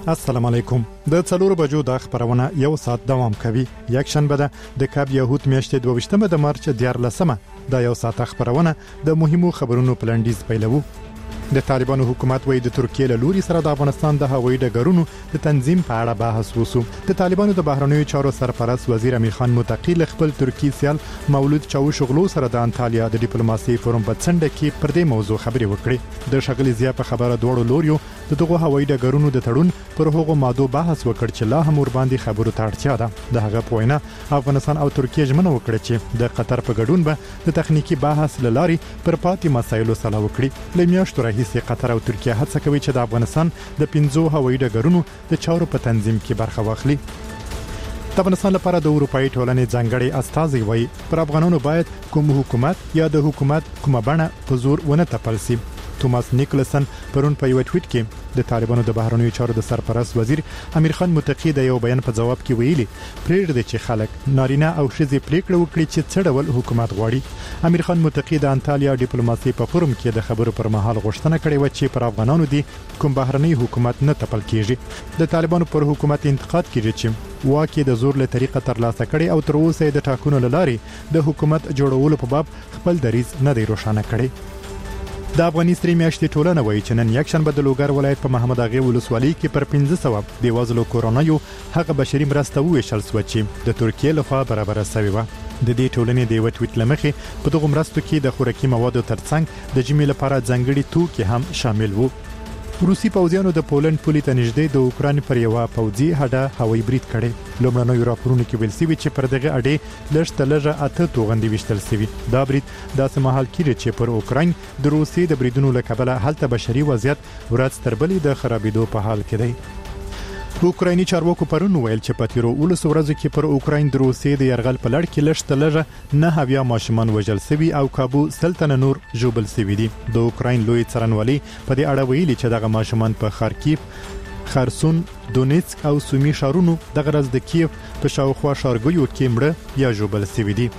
السلام علیکم. د 4 بجو د خبرونه یو ساعت دوام کوي. یک شنبه ده د کاب یهود میاشتې 22 د مارچ 14 د یو ساعت خبرونه د مهمو خبرونو پلانډیز پیلوو. د طالبانو حکومت وایي د ترکیه له لوري سره د افغانستان د هوایي ډګرونو د تنظیم په اړه بحث وشو. د طالبانو د بهرنیو چارو سرپرست وزیر امیر خان متقی له خپل ترکی سیال مولود چاوشغلو سره د انټالیا د ډیپلوماسي فورم په څنډه کې پر دې موضوع خبرې وکړې. د شغلې زیات په خبره دوړو لوریو دغه هوایي ډګرونو د تړون پر هغو ماده بحث وکړ چې لا هم ور باندې خبرو ته اړتیا ده. د هغه پوینه افغانستان او ترکیه ژمنه وکړه چې د قطر په ګډون به د تخنیکی بحث لاري پر پاتې مسایلو سره وکړي. لمیاشتو راهیسې قطر او ترکیه هڅه کوي چې د افغانستان د 15 هوایي ډګرونو د چارو په تنظیم کې برخه واخلي. د افغانستان لپاره د اروپאי ټولنې ځانګړي استازي وایي پر افغانانو باید کوم حکومت یا د حکومت کومه بڼه په زور ونه تپل شي. توماس نیکلسن پرون په یو ټویټ کې د طالبانو د بهرنیو چارو د سرپرست وزیر امیر خان متقی د یو بیان په جواب کې ویلي پرېږدي چې خلک نارینه او ښځې پریکړه وکړي چې څه ډول حکومت غواړي. امیر خان متقی د انټالیا ډیپلوماسي په فورم کې د خبرو پر مهال غوښتنه کړې و چې پر افغانانو دي کوم بهرنی حکومت نه تپل کیږي. د طالبانو پر حکومت انتقاد کیږي چې واکې د زور له طریقه ترلاسه کړي او تر اوسه د ټاکنو لارې د حکومت جوړولو په باب خپل دریځ نه دی روښانه کړی. د افغاني ستري میاشتې ټولنه وایي چې نن یک شنبه د لوګر ولایت په محمد اغه ولسوالۍ کې پر 1500 د وزلو کورونایو هغه بشري مرسته ویشل سو چې د ترکیه لخوا برابر شوی و. د دې ټولنې د وټویټ لمخې په دغه مرستو کې د خوراکي موادو ترڅنګ د جمی لپاره ځانګړي توکي هم شامل وو. روسي پوځیانو د پولند پولې ته نږدې د اوکران پر یو پوځي هډه هوایي برید کړي. لومړنیو راپورونو کې ویل شوی چې پر دغه اډې لږ اته توغندي وشتل شوی. دا برید داسې مهال کې چې پر اوکران د روسي د بریدونو لکبله هلته بشري وضعیت ورځ تر بلې د خرابېدو په حال کې دی. اوکرایني چارواکو پرون ویل چې په تیرو 19 ورځو کې پر اوکراین د روسي د يرغل په لړ کې لږ نه هویا ماشومان وژل شوي او کابو سلطنه نور جوبل شوي دي. د اوکراین لوی څارنوالي په دې اړه ویلي چې دغه ماشومان په خارکیف، خرسون، دونیتسک او سومي شهرونو د غرض د کیف په شاوخوا ښارګویو کې مړه یا جوبل شوي دي.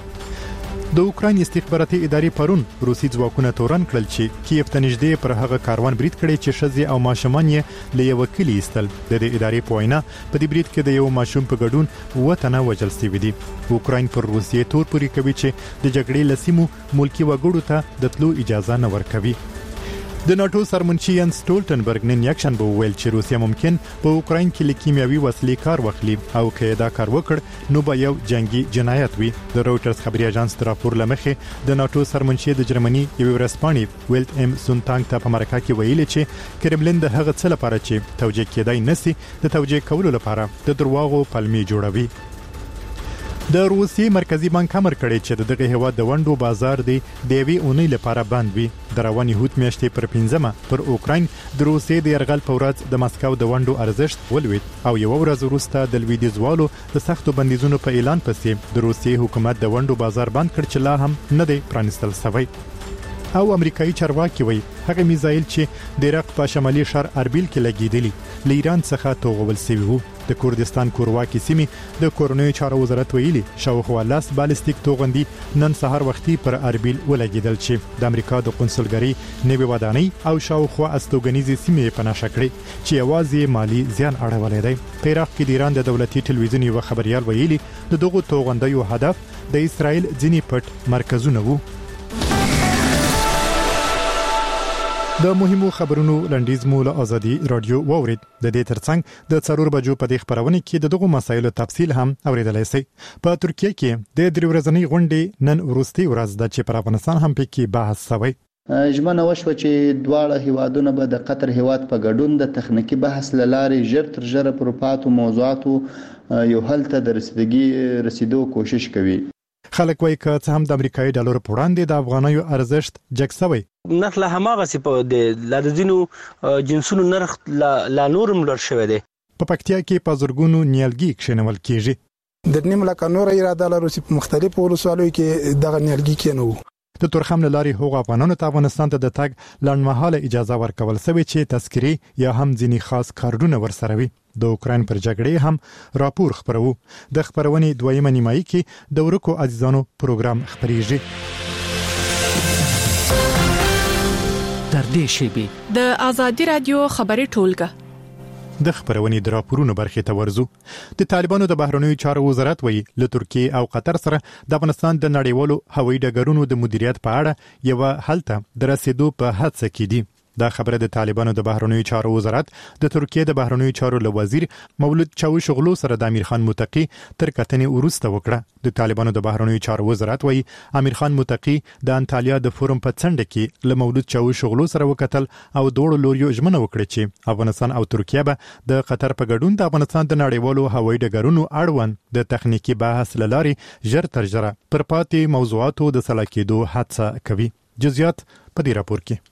د اوکراین استخباراتي ادارې پرون روسي ځواکونه تورن کړل چې کیف ته نږدې پر هغه کاروان برید کړي چې ښځې او ماشومان یې له یو کلی ایستل. د دې ادارې په وینا په دې برید کې د یو ماشوم په ګډون وطن وژل شوی دی. اوکراین پر روسیې تور پوري کوي چې د جګړې لسیمو ملکی وګړو ته د تلو اجازه نه ورکوي. د ناتو سرمنشي یانس سټولټنبرګ نن یک شنبه ویل چې روسیا ممکن په اوکراین کې لیکیمیاوي وسلې کار واخلي او که دا کار وکړ نو به یو جنگي جنایت وي. د رويټرز خبري اژانس د راپور لمخې د ناتو سرمنشي د جرمني یو ورسپانې ویلټ ام سونتانګ ته په امریکا کې ویلي چې کرملین د هغه څه لپاره چې توجیه کېدای نسی د توجیه کولو لپاره د درواغو پلمې جوړوي. د روسي مرکزی بانک امر کړی چې دغه هیواد د وندو بازار دی د وی اونۍ لپاره بند وي. د رواني هوت میاشتې پر 15 پر اوکراین د روسي د يرغل په ورځ د مسکو د وندو ارزښت ولوید او یو ورځ وروسته د لویدیزوالو د سختو بندیزونو په اعلان پسې د روسي حکومت د وندو بازار بند کړ چې لا هم نه دی پرانستل شوی. او امریکایي چارواکي وایي هغه میزایل چې د عراق په شمالي شهر اربیل کې لګیدلی له ایران څخه توغول شوی وو. د کردستان کورواکي سیمې د کورنیو چارو وزارت ویلي شاوخوا لاس بالستیک توغندي نن سهار وختي پر اربیل ولګیدل چې د امریکا د قونسلګری نوي ودانۍ او شاوخوا استوګنیزي سیمې په نشه کړې چې یوازې مالی زیان اړولې دی. په عراق کې د ایران د دولتي ټلویزیون یو خبريال ویلي د دغه توغندیو هدف د اسرائیل ځینی پټ مرکزونه وو. د مهمو خبرونو لنډیز مو له ازادي رادیو وورید. د دې ترڅنګ د 4 بجو په دې خبرونه کې د دغه مسایلو تفصیل هم اوریدلای شئ. په ترکیه کې د 3 ورځې غونډې نن وروستي ورځ د چې پر افغانستان هم پکې بحث شوی. ژمنه وشوه چې دواړه هیوادونه به د قطر هیواد په ګډون د تخنیکی بحث لارې ژر تر ژره پر پاتو موضوعاتو یو حل ته د رسیدو کوشش کوي. خلک وایي چې هم د امریکایي ډالر په وړاندې د افغانیو ارزښت جګ شوی. نرخ له هماغه سی په د لادزینو جنسونو نرخ لا نورم لوړ شوی دی. په پکتیا کې په زرګونو نیالګي کښینول کیږي. د نیم لکه نور اراده لرو چې په مختلفو ولسوالیو کې دغه نیالګي کېنو. د تورخم لاري هغه افغانانو ته افغانستان ته د تګ لنډمهاله اجازه ورکول شوی چې تذکری یا هم ځینی خاص کارډونه ورسره وي. د اوکرين پر جګړې هم راپور خبرو. د خبرونې دویمه نیمایي کې د ورکو عزیزانو پروګرام خبريږي. تر دې شی به د ازادي رادیو خبري ټولګه د خبرونې د راپورونو برخې ته ورزو. د طالبانو د بهرنیو چارو وزارت وایي له ترکیه او قطر سره د افغانستان د نړیوالو هوایي ډګرونو د مدیریت په اړه یو حل ته د رسیدو په هڅه کې دي. دا خبره د طالبانو د بهرنیو چارو وزارت د ترکیه د بهرنیو چارو له وزیر مولود چاوشغلو سره د امیر خان متقی تر کتنې وروسته وکړه. د طالبانو د بهرنیو چارو وزارت وایي امیر خان متقی د انټالیا د فورم په څنډه کې له مولود چاوشغلو سره وکتل او دوړو لوریو ژمنه وکړه چې افغانستان او ترکیه به د قطر په ګډون د افغانستان د نړیوالو هوایي ډګرونو اړوند د تخنیکی بحث لارې ژر تر ژره پر پاتې موضوعاتو د سلا کېدو هڅه کوي. جزئیات په دې راپور کې.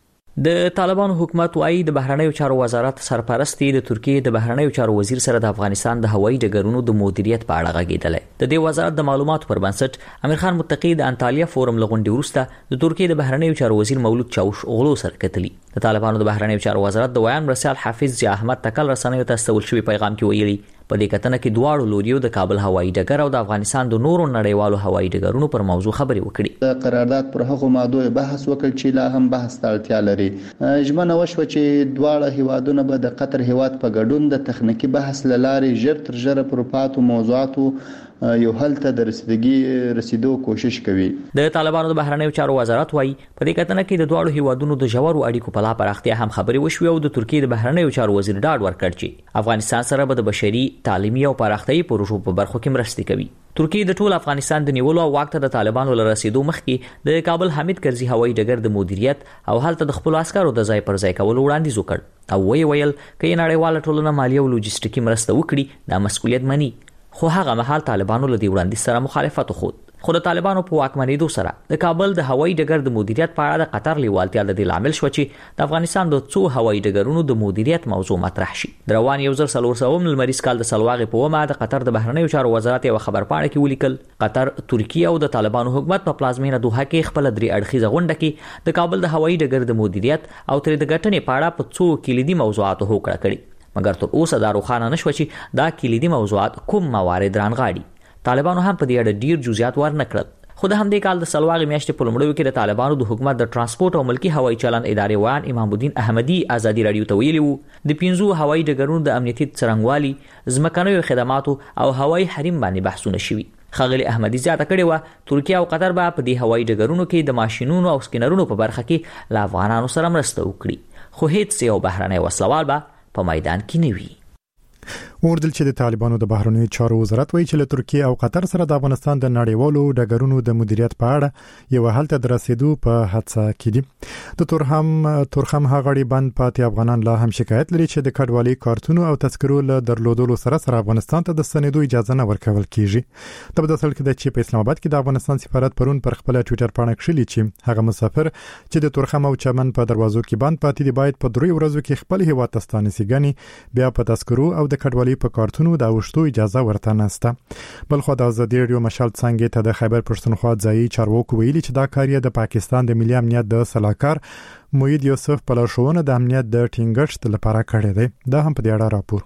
د طالبانو حکومت وايي د بهرنیو چارو وزارت سرپرستی د ترکیه د بهرنیو چارو وزیر سره د افغانستان د هوایي ډګرونو د مدیریت په اړه غږیدل. د دې وزارت د معلوماتو پر بنسټ امیر خان متقی د انټالیا فورم لغونډې وروسته د ترکیه د بهرنیو چارو وزیر مولود چاوشغلو سره کتلی. د طالبانو د بهرنیو چارو وزارت د ویان مرسل حافظ ضیا احمد تکل رسنیو ته استول شوی پیغام کې ویلي په دې کتنه کې دواړو لوریو د کابل هوایي ډګر او د افغانستان د نورو نړیوالو هوایي ډګرونو پر موضوع خبرې وکړي. د قرارداد پر هغو ماده بحث وکړ چې لا هم بحث ته اړتیا لري. ژمنه وشوه چې دواړه هیوادونه به د قطر هیواد په ګډون د تخنیکی بحث لارې ژر تر ژره پر پاتو موضوعاتو یو حل ته د رسیدو کوشش کوي. د طالبانو د بهرنیو چارو وزارت وايي په دې کتنه کې د دواړو هیوادونو د ژورو اړیکو په لا پراختیا هم خبرې وشوي او د ترکیه د بهرنیو چارو وزیر ډاډ ورکړ چې افغانستان سره به د بشري، تعلیمي او پراختیايي پروژو په برخو کې مرستې کوي. ترکیه د ټول افغانستان د نیولو او واک ته د طالبانو لپاره رسیدو مخکې د کابل حمید کرزي هوایي ډګر د مدیریت او هلته د خپل عسکرو د ځای پر ځای کولو وړاندیز وکړ او ویل کې نړیواله ټولنه مالی او لوجستیکي مرسته وکړي دا مسؤلیت مني. خو هغه مهال طالبانو له دې وړاندیز سره مخالفت وکړ. خو د طالبانو په واکمنېدو سره د کابل د هوایي ډګر د مدیریت په اړه د قطر لیوالتیا د لامل شو چې د افغانستان د څو هوایي ډګرونو د مدیریت موضوع مطرح شي. د روان 1400 لمریز کال د سلواغې په ومه د قطر د بهرنیو چارو وزارت یو خبرپاڼه کې ولیکل قطر، ترکیه او د طالبانو حکومت په پلازمینه دوحه کې خپل درې اړخیزه غونډه کې د کابل د هوایي ډګر د مدیریت او تر د ګټنې په اړه په څو کلیدي موضوعاتو هوکړه کړې. مګر تر اوسه دا روښانه نشو چې دا کلیدي موضوعات کوم موارد رانغاړي. طالبانو هم په دې اړه ډیر جزئیات ورنکړل. خو د همدې کال د سلواغې میاشتې په لومړیو کې د طالبانو د حکومت د ترانسپورت او ملکی هوایي چلند ادارې ویان امام الدین احمدی ازادي رادیو ته ویلي وو د 15 هوایي ډګرونو د امنیتي څرنګوالي، ځمکنیو خدماتو او هوایي حریم باندې بحثونه شوي. خغلی احمدی زیاته کړې و ترکیه او قطر به په دې هوایي ډګرونو کې د ماشينونو او سکینرونو په برخه کې له افغانانو سره مرسته وکړي. خو هیڅ یو بهرنی وسلوال به په میدان کې نه وي. وردل چې د طالبانو د بهرنیو چارو وزارت وایي چې له ترکیه او قطر سره د افغانستان د نړیوالو ډګرونو د مدیریت په اړه یو حل ته د رسیدو په هڅه کې دي. د تورخم هغړي بند پاتې افغانان لا هم شکایت لري چې د کډوالۍ کارتونو او تذکرو له درلودلو سره افغانستان ته د ستنېدو اجازه نه ورکول کیږي. د بدل کې د چې په اسلام آباد کې د افغانستان سفارت پرون پر خپل ټوئیټر باندې کړی چې هغه مسافر چې د تورخم او چمن په دروازو کې بند پاتې دي باید په 3 ورځو کې خپل هیواد ته ستانسي غني بیا په تذکرو او د کډوالۍ په کارتونو د اوشتو اجازه ورته نشته. بلخو د ازادي رادیو مشال څنګه ته د خیبر پښتونخوا ځای چارواکو ویلي چې دا کاریه د پاکستان د ملي امنیت د سلاکار موید یوسف په لارښوونه د امنیت د ټینګښت لپاره کړی دی. دا هم په دې اړه راپور.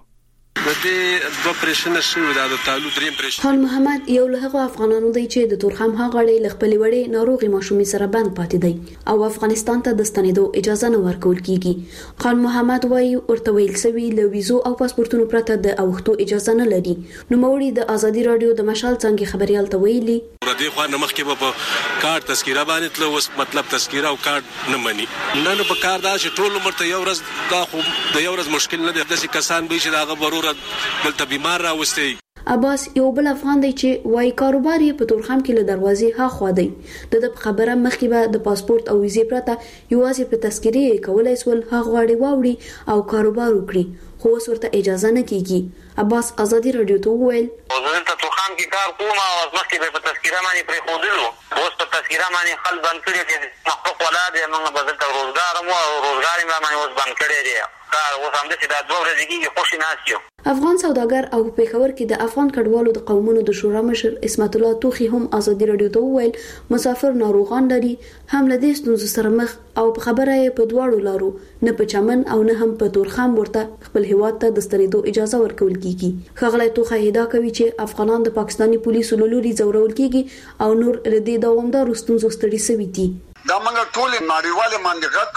خان محمد یو له هغه افغانانو دی چې د تورخم هغړې لخپلې وړې ناروغي ماشومي سره بند پاتې دی او افغانستان ته د ستنېدو اجازه نه ورکول کیږي. خان محمد وایي ورته ویل سوي له ویزو او پاسپورتونو پرته د اوختو اجازه نه لري. نو موري د ازادي رادیو د مشال څنګه خبريال ته ویلي ردی خو نه مخکې په کارت تذکره باندې تل وس مطلب تذکره او کارت نه مني. نن په کار دا چې ټول عمر ته یو ورځ دا خو د یو ورځ مشکل نه دی. د کسان به چې دا ضرورت بل بیمار راوستي. عباس یو بل افغان دی چې وای کاروبار یې په تورخم کې له دروازې ها خوا دی. د خبره مخکې به د پاسپورت او ویزې پرته یوازې په تذکرې کولای سول هغه غواړي واوړي او کاروبار وکړي خو اوس ورته اجازه نه کیږي. عباس ازادي رادیو ته وویل زه ته تورخم کې کار کوم او مخکې په تذکره باندې پرې خودلو اوس په تذکره باندې خل بند کړی دي. حقوق ولادت موږ به د روزګار مو او روزګار یې باندې اوس بند کړی دی. کار اوس هم د دا 2 ورځې کې خوشی ناسیو. افغان سوداګر او پیښور کې د افغان کډوالو د قومونو د شورا مشر اسمت الله توخي هم ازادي رادیو ته وویل مسافر ناروغان لري هم له دې ستونزو سره مخ او په خبره یې په دواړو لارو نه په چمن او نه هم په تورخم ورته خپل هیواد ته د ستنېدو اجازه ورکول کیږي. خغلی توخه هدا کوي چې افغانان د پاکستاني پولیسو له لوري ځورول کیږي او نور ردی دوامدار ستونزو ستړي سوي دي. دا موږ ټول نړیواله باندې غږ کوو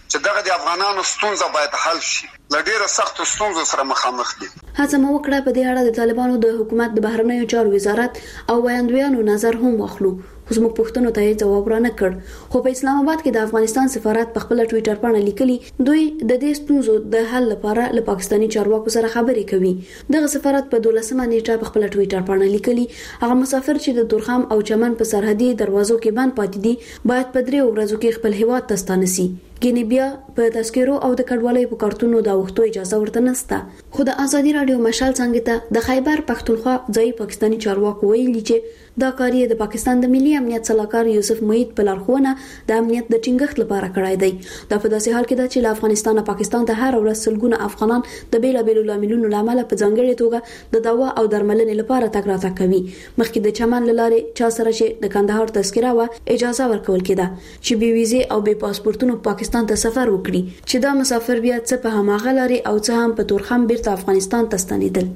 چې دغه د افغانانو ستونزه باید حل شي. له ډیرو سختو ستونزو سره مخامخ دي. هڅه مو وکړه په دې اړه د طالبانو د حکومت د بهرنیو چارو وزارت او ویاندویانو نظر هم واخلو، خو زموږ پوښتنو ته جواب را نه کړ. خو په اسلام آباد کې د افغانستان سفارت په خپل ټوئیټر باندې لیکلي دوی د دې ستونزو د حل لپاره له پاکستاني چارواکو سره خبرې کوي. دغه سفارت په 12 نیټه په خپل ټوئیټر باندې لیکلي هغه مسافر چې د تورخم او چمن په سرحدي دروازو کې بند پاتې دي باید په 3 ورځو کې خپل هیواد ته ستانسي. ګینه بیا په تذکرو او د کډوالۍ په کارتونو د وختو اجازه ورته نشته. خو د ازادي رادیو مشال څنګه ته د خیبر پختونخوا ځای پاکستاني چارواکو ویلي چې دا کاری د پاکستان د ملي امنیت صلاحکار یوسف موحد په لارښوونه د امنیت د ټینګښت لپاره کړای دی. دا په داسې حال کې ده چې له افغانستان پاکستان ته هر ورځ سلګونه افغانان د بیلابېلو لاملونو لامل په ځانګړي توګه د دوا او درملنې لپاره تګ راتګ کوي. مخکې د چمن لارې چا سره چې د کندهار تذکره و اجازه ورکول کېده چې بي ویزه او بي پاسپورتونو پاکستان ته سفر وکړي، چې دا مسافر بیا څه په هماغه لارې او څه هم په تورخم بیرته افغانستان ته ستنېدل.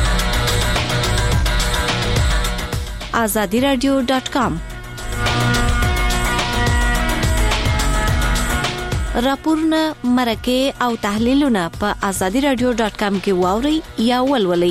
azadiradio.com راپورونه، مرکه او تحلیلونه په azadiradio.com کې واوري یا ولولئ.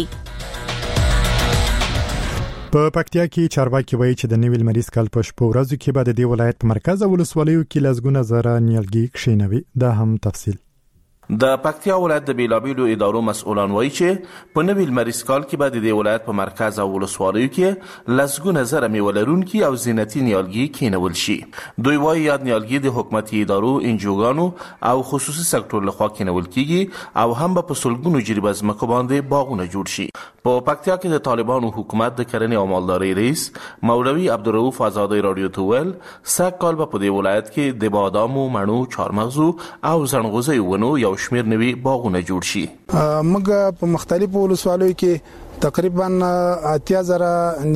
په پکتیا کې چارواکي وایي چې د نویل مریض کال په شپږ ورځو کې بعد د ولایت په مرکز او ولسوالیو کې لږونه زره نیالګي کښینوي. دا هم تفصیل. د پکتیا ولایت د بیلابیلو ادارو مسؤلان وایي چې په نویل مریض کال کې بعد د ولایت په مرکز او ولسوالیو کې لږونه زره میوه لرونکي او زینتي نیالګي کښینول شي. دوی وایي یاد نیالګي د حکومتي ادارو، انجوګانو او خصوصي سکتور لخوا کښینول کیږي او هم په سلګونو جریبه ځمکو باندې باغونه جوړ شي. په پکتیا کې د طالبانو حکومت د کرنې او مالدارۍ رئیس مولوي عبدالرؤف آزادی رادیو ته ویل سږ کال په دې ولایت کې د بادامو، مڼو، چارمغزو او زنغوزیو ونو یو شمیر نوي باغونه جوړ شي. موږ په مختلفو ولسوالیو کې تقریبا 80,000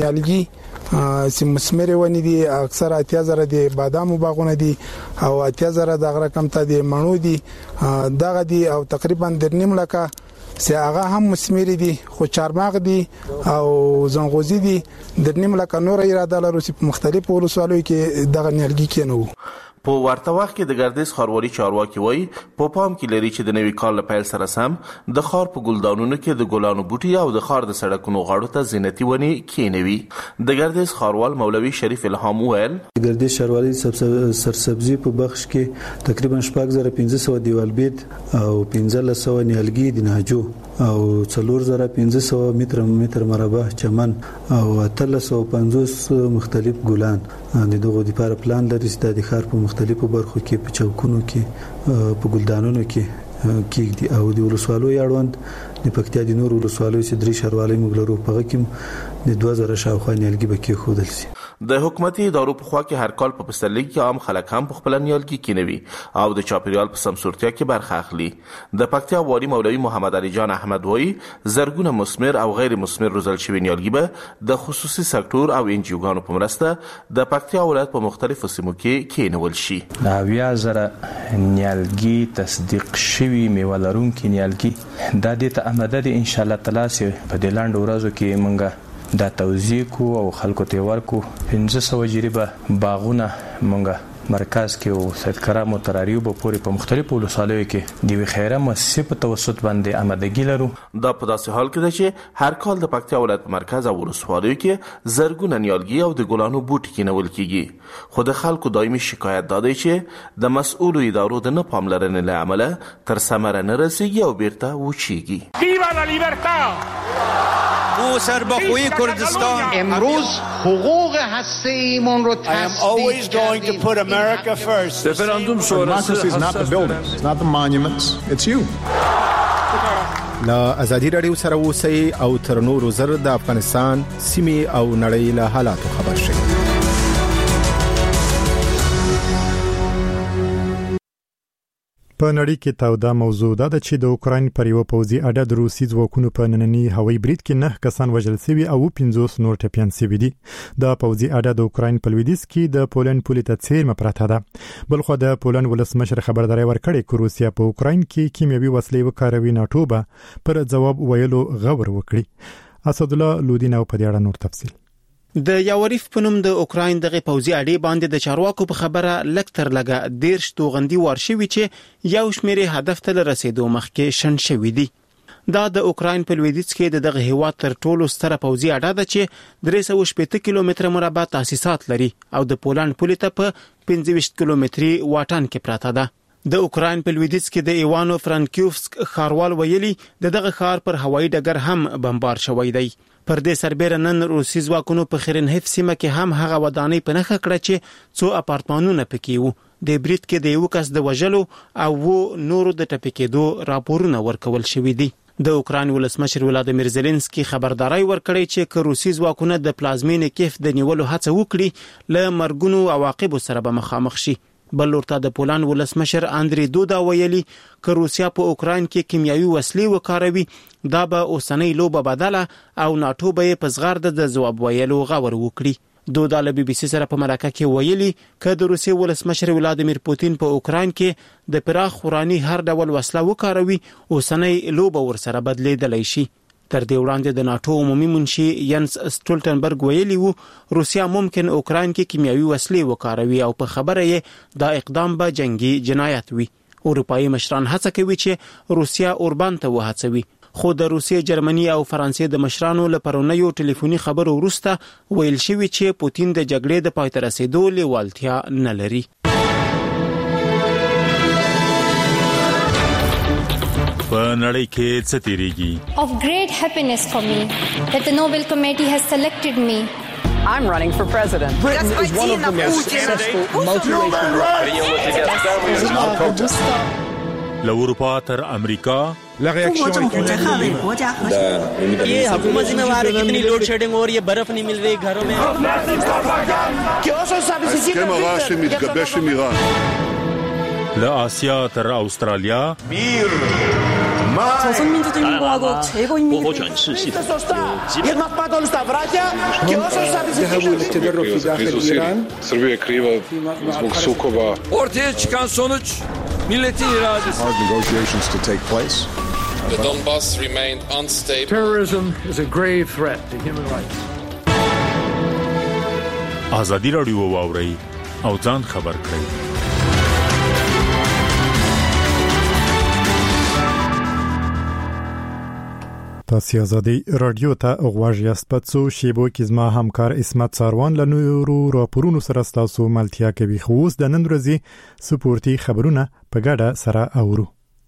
نیالګي چې مسمر ونی دي، اکثر 80,000 د بادامو باغونه دي او 80,000 د رقم ته د مڼو دي دغه دي او تقریبا 2.5 لکه چې هغه هم مسمر دي، خو چارمغ دي او زنغوزي دي 2.5 لکه نور اراده لرو چې په مختلفو ولسوالیو کې دغه نیالګي کېنو. په ورته وخت کې د ګردیز ښاروالي چارواکي وایي په پام کې لري چې د نوي کال له پیل سره سم د ښار په ګلدانونو کې د ګلانو بوټي او د ښار د سړکونو غاړو ته زینتي ونې کښینوي. د ګردیز ښاروال مولوي شریف الهام ویل د ګردیز ښاروالي سرسبزي په بخش کې تقریبا 4500 دیوالبید او 1500 نیالګي د نهجو او 4500 متر مربع چمن او 350 مختلف ګلان د دغه لپاره پلان لري چې د ښار په مختلفو برخو کې په چوکونو کې په ګلدانونو کې کېږي او د ولسوالۍ اړوند د پکتیا د نور ولسوالۍ چې درې ښاروالۍ موږ لرو په هغه کې د 2000 شاوخوا نیالګي به کېښودل شي. د حکومتي ادارو په خوا کې هر کال په پسرلي کې عام خلک هم په خپل نیالګي کېنوي او د چاپیریال په سمسورتیا کې برخه اخلي. د پکتیا والي مولوي محمد علي جان احمد وایي زرګونه مثمر او غیر مثمر روزل شوي نیالګي به د خصوصي سکتور او انجیوګانو په مرسته د پکتیا ولایت په مختلفو سیمو کې کېنول شي. 90,000 نیالګي تصدیق شوي میوه لرونکي نیالګي دا د اماده دي ان شاء الله تعالی چې په دې لاندې ورځو کې مونږ دا توزیع کو او خلکو ته ورکو 500 جریبه باغونه مونږ مرکز کې او سید کرام او تراریو په پوری په مختلفو ولسوالیو کې د خیره مؤسسه په توسط باندې آمادګي لرو. دا په داسې حال کې ده چې هر کال د پکتیا ولایت مرکز او ولسوالیو کې زرګونه نیالګي او د ګلانو بوټي کېنول کیږي، خو د خلکو دایمي شکایت دا دی چې د مسؤلو ادارو د نه پاملرنې له امله تر ثمره نه رسیږي او بیرته وچیږي. ویوا لا لیبرتا او سربخوی کردستان امروز حقوق هسته‌ایمون رو تثبیت کردیم. Referendum democracy is not the buildings, it's not the monuments, it's you. لا ازادي رادیو سره اوسئ او تر نورو زر د افغانستان سیمې او نړۍ له حالاتو خبر شئ. په نړۍ کې تاوده موضوع ده چې د اوکراین پر یو پوځي اډه د روسي ځواکونو په نننی هوایي برید کې 9 کسان وژل شوي او 50 نور ټپيان شوي دي. د پوځي اډه د اوکراین په لویدیځ کې د پولند پولې ته څیرمه پراته ده. بلخو د پولند ولسمشر خبرداري ورکړې چې روسیا په اوکراین کې کیمیاوي وسلې وکاروي، ناتو به پر ځواب ویلو غور وکړي. اسد الله لودین او په دې اړه نور تفصیل. د یاوریف په نوم د اوکراین دغه پوځي اډې باندې د چارواکو په خبره لکتر لګه 10 توغندي ورشوي چې یو شمېر هدف ته رسیدو مخکې شن شوی دی. دا د اوکراین په لویدیځ کې دغه هیواد تر ټولو ستره پوځي اډه ده چې 380 کیلومتره مربع تاسیسات لري او د پولند پولې ته په 25 کیلومتري واټن کې پراته ده. د اوکراین په لویدیځ کې د ایوانو فرانکیوفسک ښاروال ویلي دغه ښار پر هوایي ډګر هم بمبار شوی دی. پر دې سربېره نن روسي ځواکونو په خیرنهیف سیمه کې هم هغه ودانۍ په نښه کړه چې څو اپارتمانونه پکې وو. د برید کې د یو کس د وژلو او نورو د ټپي کېدو راپورونه ورکول شوي دي. د اوکراین ولسمشر ولادیمیر زيلنسکي خبرداري ورکړی چې که روسي ځواکونه د پلازمینې کیف د نیولو هڅه وکړي له مرګونو عواقبو سره به مخامخ شي. بل ورته د پولند ولسمشر اندری دودا ویلي که روسیا په اوکراین کې کیمیاوي وسلې وکاروي دا به اوسنۍ لوبه بدله او ناتو به په زغرد د ځواب ویلو غور وکړي. دودا له بي بي سي سره په مرکه کې ویلي که د روسي ولسمشر ولادیمیر پوتین په اوکراین کې د پراخ خوراني هر ډول وسله وکاروي اوسنۍ لوبه ورسره بدلیدلی شي. تر دې وړاندې د ناتو عمومي منشي ینس سټولټنبرګ ویلي وو روسیا ممکن اوکراین کې کیمیاوي وسلې وکاروي او په خبره یې دا اقدام به جنگي جنایت وي. اروپایي مشران هڅه کوي چې روسیا اوربان ته وهڅوي خو د روسیې، جرمني او فرانسې د مشرانو له پرونیو ټلیفوني خبرو وروسته ویل شوی چې پوتین د جګړې د پای ته رسیدو لیوالتیا نه لري. په نړۍ کې څه تیریږي؟ Of great happiness for me that the Nobel Committee has selected me. I'm running for president. Britain is one of the most successful multiracial له اروپا تر امریکا La reaction ये हुकूमत जिम्मेवार है कितनी load shedding हो रही है, बर्फ नहीं मिल रही घरों में. הסכם הרע שמתגבש עם איראן. له آسیا تر استرالیا 조선민주주의인공화국 최고인민이 Srbija je kriva zbog sukoba. Ortaya çıkan sonuç milletin iradesi. Hard negotiations to take place. The Donbass remained unstable. Terrorism is a grave threat to human rights. ازادي راډیو واوري او ځان خبر کړئ. تاسو ازادي رادیو ته غواړئ یاست په څو شیبو کې زما همکار اسمت ساروان له نورو راپورونو سره تاسو ملتیا کوي. خو اوس د نن ورځې سپورتي خبرونه په ګډه سره اورو.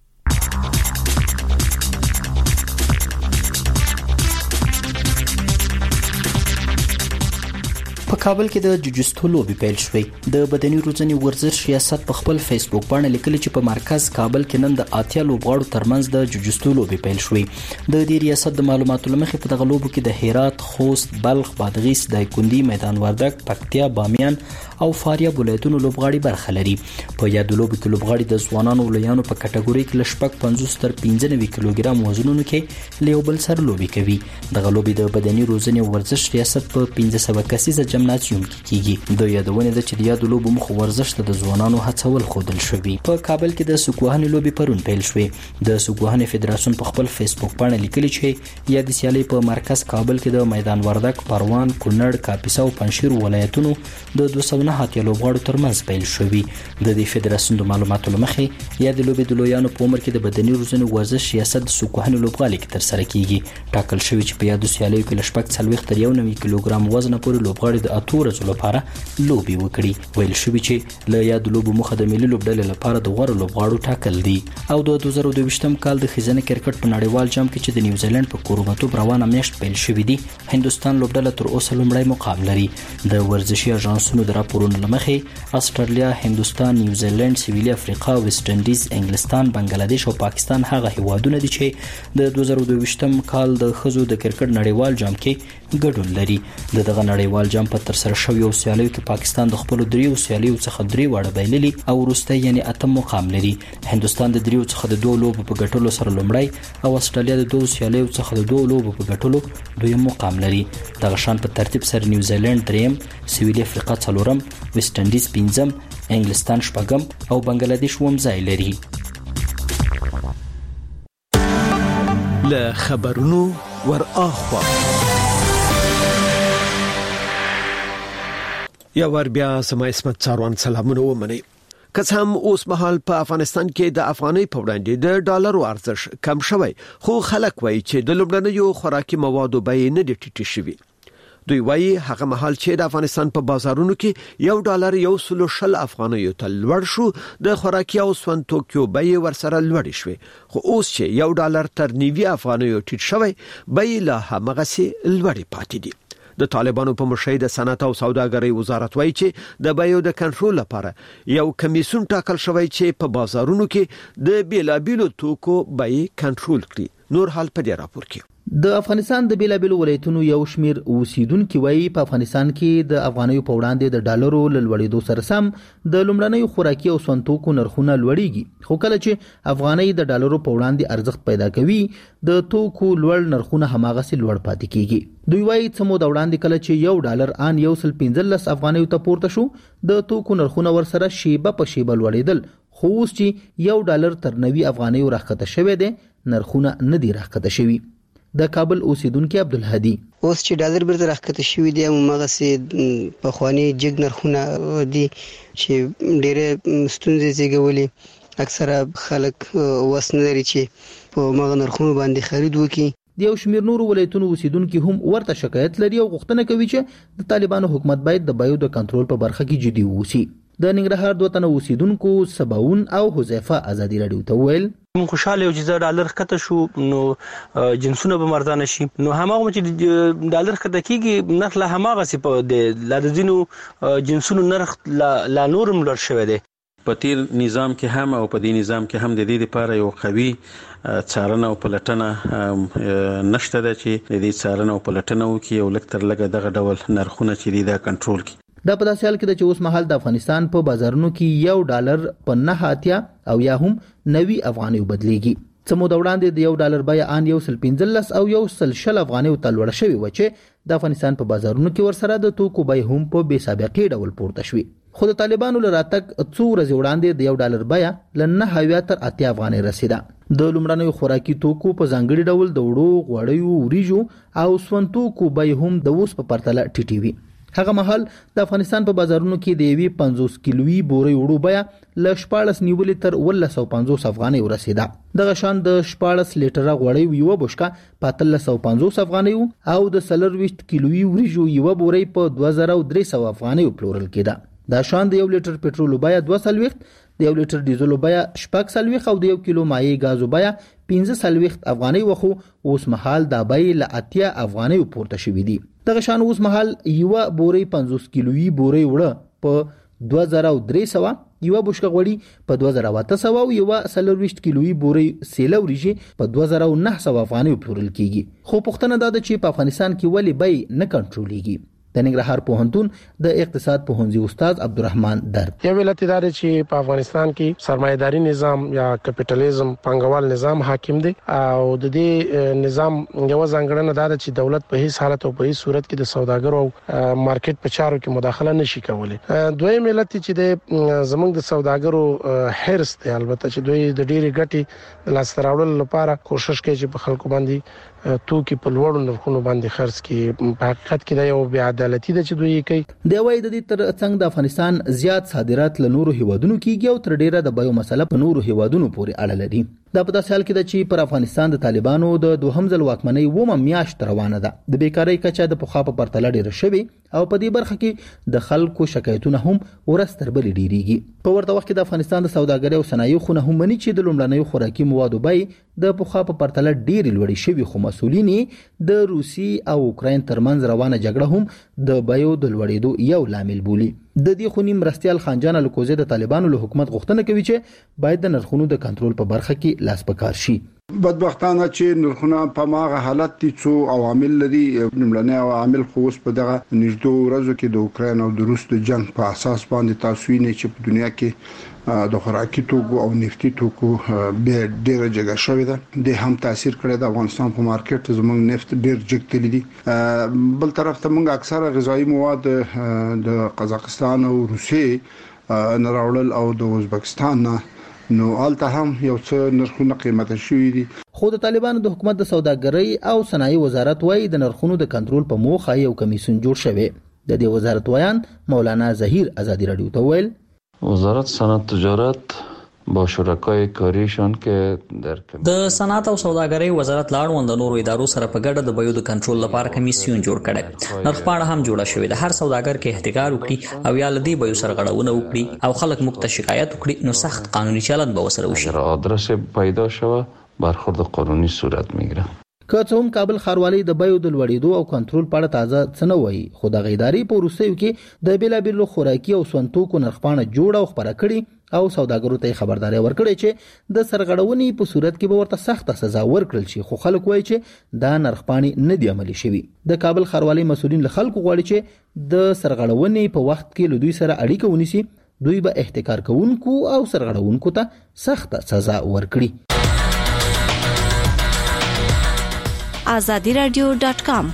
په کابل کې د جوجستو لوبي پیل شوې. د بدني روزنې ورزش ریاست په خپل فیسبوک باندې لیکلي چې په مرکز کابل کې نن د اتیا لوبغاړو ترمنځ د جوجستو لوبي پیل شوې. د دې ریاست د معلوماتو لمخې په دغه لوبو کې د هرات، خوست، بلخ، بادغیس، دایکندي، میدان وردګ، پکتیا، بامیان او فاریاب ولایتونو لوبغاړي برخه لري. په یاد لوبو کې لوبغاړي د ځوانانو ولایانو په کټګوري کې لشپک 50 تر 95 کیلوګرام وزنونو کې لیوبل سره لوبي کوي. دغه لوبي د بدني روزنې ورزش ریاست په 1500 کسیزه جمنازیوم کې کیږي. د یادونه ده چې د یاد لوبو مخ ورزش ته د ځوانانو هڅول خودل شوی. په کابل کې د سوکوهنې لوبي پرون پیل شوې. د سوکوهنې فدراسیون په خپل فیسبوک باندې لیکلي چې یاد سیالي په مرکز کابل کې د میدان وردګ، پروان، کونړ، کاپیسا او پنځیر ولایتونو د 209 اتیا لوبغاړو ترمنځ پیل شوی. د دې فدراسیون د معلوماتو لمخې یاد لوبي د لویانو په عمر کې د بدني روزنې ورزش ریاست د سوکوهنې لوبغالي کې تر سره کیږي. ټاکل شوی چې په یاد سیالي کې لشپک 40 تر 90 کیلوګرام وزن پورې لوبغاړي د اتو ورځو لپاره لوبي وکړي. ویل شوی چې له یاد لوبو مخه د ملي لوبډلې لپاره د غوړ لوبغاړو ټاکل دي. او د 2022م کال د خزانه کرکټ په نړیوال جام کې چې د نیوزیلند په کوربتوب روانه میاشت پیل شوې دي، هندستان لوبډله تر اوسه لومړی مقام لري. د ورزشي اژانسونو د راپورونو لمخې استرالیا، هندستان، نیوزیلند، سویلي افریقا، ویسټ انډیز، انګلستان، بنگلاديش او پاکستان هغه هیوادونه دي چې د 2022م کال د خزو د کرکټ نړیوال جام کې ګډون لري. دغه نړیوال جام په تر سره شوی او سیالیو کې پاکستان د خپل دریو سیالیو څخه درې وړه بایللي او وروسته یعنی اتم مقام لري. هندستان د دریو څخه د دوه لوبو په ګټلو سره لومړی او استرالیا د دوه سیالیو څخه د دوه لوبو په ګټلو دویم مقام لري. دغه شان په ترتیب سره نیوزیلند دریم، سویلي افریقا څلورم، ویسټ انډیز پنځم، انګلستان شپږم او بنگلاديش اووم ځای لري. له خبرونو ور اخوا یا ور بیا سما اسمت څاروان سلامونه ومني. که څه هم اوس مهال په افغانستان کې د افغانۍ په وړاندې د ډالرو ارزښت کم شوی، خو خلک وایي چې د لومړنیو خوراکي موادو بیې نه دي ټیټې شوي. دوی وایي هغه مهال چې د افغانستان په بازارونو کې $1.1 افغانیو ته لوړ شو، د خوراکي او سون توکیو بیې ورسره لوړې شوې، خو اوس چې $1 تر 90 افغانیو ټیټ شوی، بیې لا همغسې لوړې پاتې دي. د طالبانو په مشرۍ د صنعت او سوداګرۍ وزارت وایي چې د بیو د کنټرول لپاره یو کمیسیون ټاکل شوی چې په بازارونو کې د بیلابیلو توکو بیې کنټرول کړي. نور حال په دې راپور کې. د افغانستان د بیلابیلو ولایتونو یو شمیر اوسیدونکو وایي په افغانستان کې د افغانیو په وړاندې د ډالرو لوړېدو سره سم د لومړنیو خوراکي او سونتوکو نرخونه لوړېږي، خو کله چې افغانۍ د ډالرو په وړاندې ارزښت پیدا کوي د توکو لوړ نرخونه هماغسې لوړ پاتې کیږي. دوی وایي څه موده وړاندې کله چې $1 ان 115 افغانیو ته پورته شو، د توکو نرخونه ورسره شیبه په شیبه لوړېدل، خو اوس چې $1 تر 90 افغانیو راښکته شوی دی، نرخونه نه دي راښکته شوي. د کابل اوسیدونکو عبدالهادي اوس چې ډالر بیرته راښکته شوی دی، همغسې پخواني جګ نرخونه دي چې ډېرې ستونزې زیږولې. اکثره خلک وس نه لري چې په هغه نرخونو باندې خرید وکړي. د یو شمیر نورو ولایتونو اوسیدونکو هم ورته شکایت لري او غوښتنه کوي چې د طالبانو حکومت باید د بیو د کنټرول په برخه کې جدي ووسی. د ننګرهار دوه تنه اوسیدونکو سباون او حذیفه ازادي رادیو ته ویل خوشاله یو چې $1 کته شو نو جنسونه به مرزانه شي، نو هماغه چې $1 کته کیږي نرخ لا هماغه سي په لادزینو جنسونو نرخ لا نورم لوړ شوی دی. په تیر نظام کې هم او په دې نظام کې هم د دې لپاره یو قوي څارنه او پلټنه نشته ده چې د دې څارنه او پلټنه وکړي او لکتر لګه دغه ډول نرخونه چې دا کنټرول کړي. دا په داسې حال کې چې اوس مهال د افغانستان په بازارونو کې $1 په 9 او یا هم 90 افغانیو بدلیږي. څه موده وړاندې د $1 بیه ان 115 او 120 افغانیو ته لوړ شوی و چې د افغانستان په بازارونو کې ورسره د توکو بیه هم په بې سابقې ډول پورته شوی. خو د طالبانو لراتک څو ورځې وړاندې د $1 بیه ل 9 تر 8 افغانۍ رسیده. د لومړنیو خوراکي توکو په ځانګړي ډول د وړو، غوړیو، وریجو او سون توکو بیه هم د اوس په پرتله ټیټې وي. هغه مهال د افغانستان په بازارونو کې د 50 کیلوي بوري وړو بیه ل 14 نیولې تر 1150 افغانۍ ورسیده. دغه شان د 14 لیټره غوړی یو بشکه په 1350 افغانۍ او د 40 کیلوي وریجو یو بوري په 2300 افغانۍ پلورل کېده. دا شان د 1 لیټر پټرول بیه 240، د 1 لیټر ډیزل بیه 40 او د 1 کیلو مایع غاز بیه 15 افغانۍ وخو اوس مهال د بیه ل 80 افغانۍ پورته شوې دي. دغه شان اوس مهال یو بوري 50 کیلوي بوري وړه په 2300، یو بشکه غوړي په 2800 او یو 40 کیلوي بوري سیله وریجې په 2900 افغانۍ پلورل کیږي. خو پښتنه دا ده چې په افغانستان کې ولې بیې نه کنټرولېږي. د ننګرهار پوهنتون د اقتصاد پوهنځي استاد عبدالرحمن درد یو علت دا چې په افغانستان کې سرمایداري نظام یا کپټالیزم پانګوال نظام حاکم دی او د دې نظام یو ځانګړنه دا ده چې دولت په هیڅ حالت او په هیڅ صورت کې د سوداګرو مارکیټ په چارو کې مداخله نشي کولای. دویم علت چې د زمونږ د سوداګرو حرص دی، البته چې دوی د ډېری ګټې د لاس راوړلو لپاره کوشش کوي چې په خلکو باندې توکي په لوړو نرخونو باندې خرڅ کړي. په حقیقت کې دا یو بې عدالتي ده چې دوی کوي. د وای د دې تر څنګ د افغانستان زیات صادرات له نورو هیوادونو کیږي او تر ډیره د بیو مسله په نورو هیوادونو پورې اړه لري. دا په داسې حال کې ده چې پر افغانستان د طالبانو د دوهم ځل واکمنۍ ومه میاشت روانه ده. د بیکاری کچه د پخوا په پرتله ډیره شوې او په دې برخه کې د خلکو شکایتونه هم ورستر بل ډیریږي. په ورته وخت کې د افغانستان د سوداګرۍ او صنایعو خونه هم مني چې د لومړنیو خوراکي موادو بیې د پخوا په پرتله ډیرې لوړې شوې، خو مسؤلین د روسي او اوکراین ترمنځ روانه جګړه هم د بیو د لوړېدو یو لامل بولي. د دې خونی مرستيال خانجان الکوزي د طالبانو له حکومت غوښتنه کوي چې باید د نرخونو د کنټرول په برخه کې لاس پکار شي. بدبختانه چې نرخونه په ماغه حالت دي څو عوامل لري. لومړنی عامل خو اوس په دغه نږدې ورځو کې د اوکراین او د روس د جنگ په اساس باندې تاسو وینئ چې په دنیا کې د خوراکي توکو او نفتي توکو به ډېر جګه شوې ده. د هم تاثیر کړی د افغانستان په مارکیټ زموږ نفت ډېر جګتلې دي. بل طرف ته موږ اکثره غذایی مواد د قزاقستان او روسیې نه راوړل او د ازبکستان نه، نو آلته هم یو څه نرخونه قیمته شوې دي. خو د طالبانو د حکومت د سوداګرۍ او صنایع وزارت وايي د نرخونو د کنټرول په موخه یو کمیسیون جوړ شوی. د دې وزارت ویان مولانا ظهیر ازادي رادیو ته ویل وزارت صنعت تجارت با شرکای کاریشان که در د صنعت او سوداګرۍ وزارت لاړوند نورو ادارو سره په ګډه د بیو د کنټرول لپاره کمیسیون جوړ کړي. نرخپاڼه هم جوړه شوې ده. هر سوداګر کې احتکار وکړي او یا لدی بیو سرغړونه وکړي او خلک مخ ته شکایت وکړي نو سخت قانوني چلند به وسره وشي. آدرس پیدا شوه برخورد قانوني صورت میگیره. که څه هم کابل ښاروالۍ د بیو د لوړېدو او کنټرول په اړه تازه څه نه وایي، خو د ادارې په وروستیو کې د بیلابیلو خوراکي او سون توکو نرخپاڼه جوړه او خپره کړي او سوداګرو ته خبرداري ورکړي چې د سرغړونې په صورت کې به ورته سخته سزا ورکړل شي، خو خلک وایي چې دا نرخپاڼې نه دي عملي شوي. د کابل ښاروالۍ مسؤلین له خلکو غواړي چې د سرغړونې په وخت کې له دوی سره اړیکه ونیسي، دوی به احتکار کوونکو او سرغړونکو ته سخته سزا ورکړي. azadiradio.com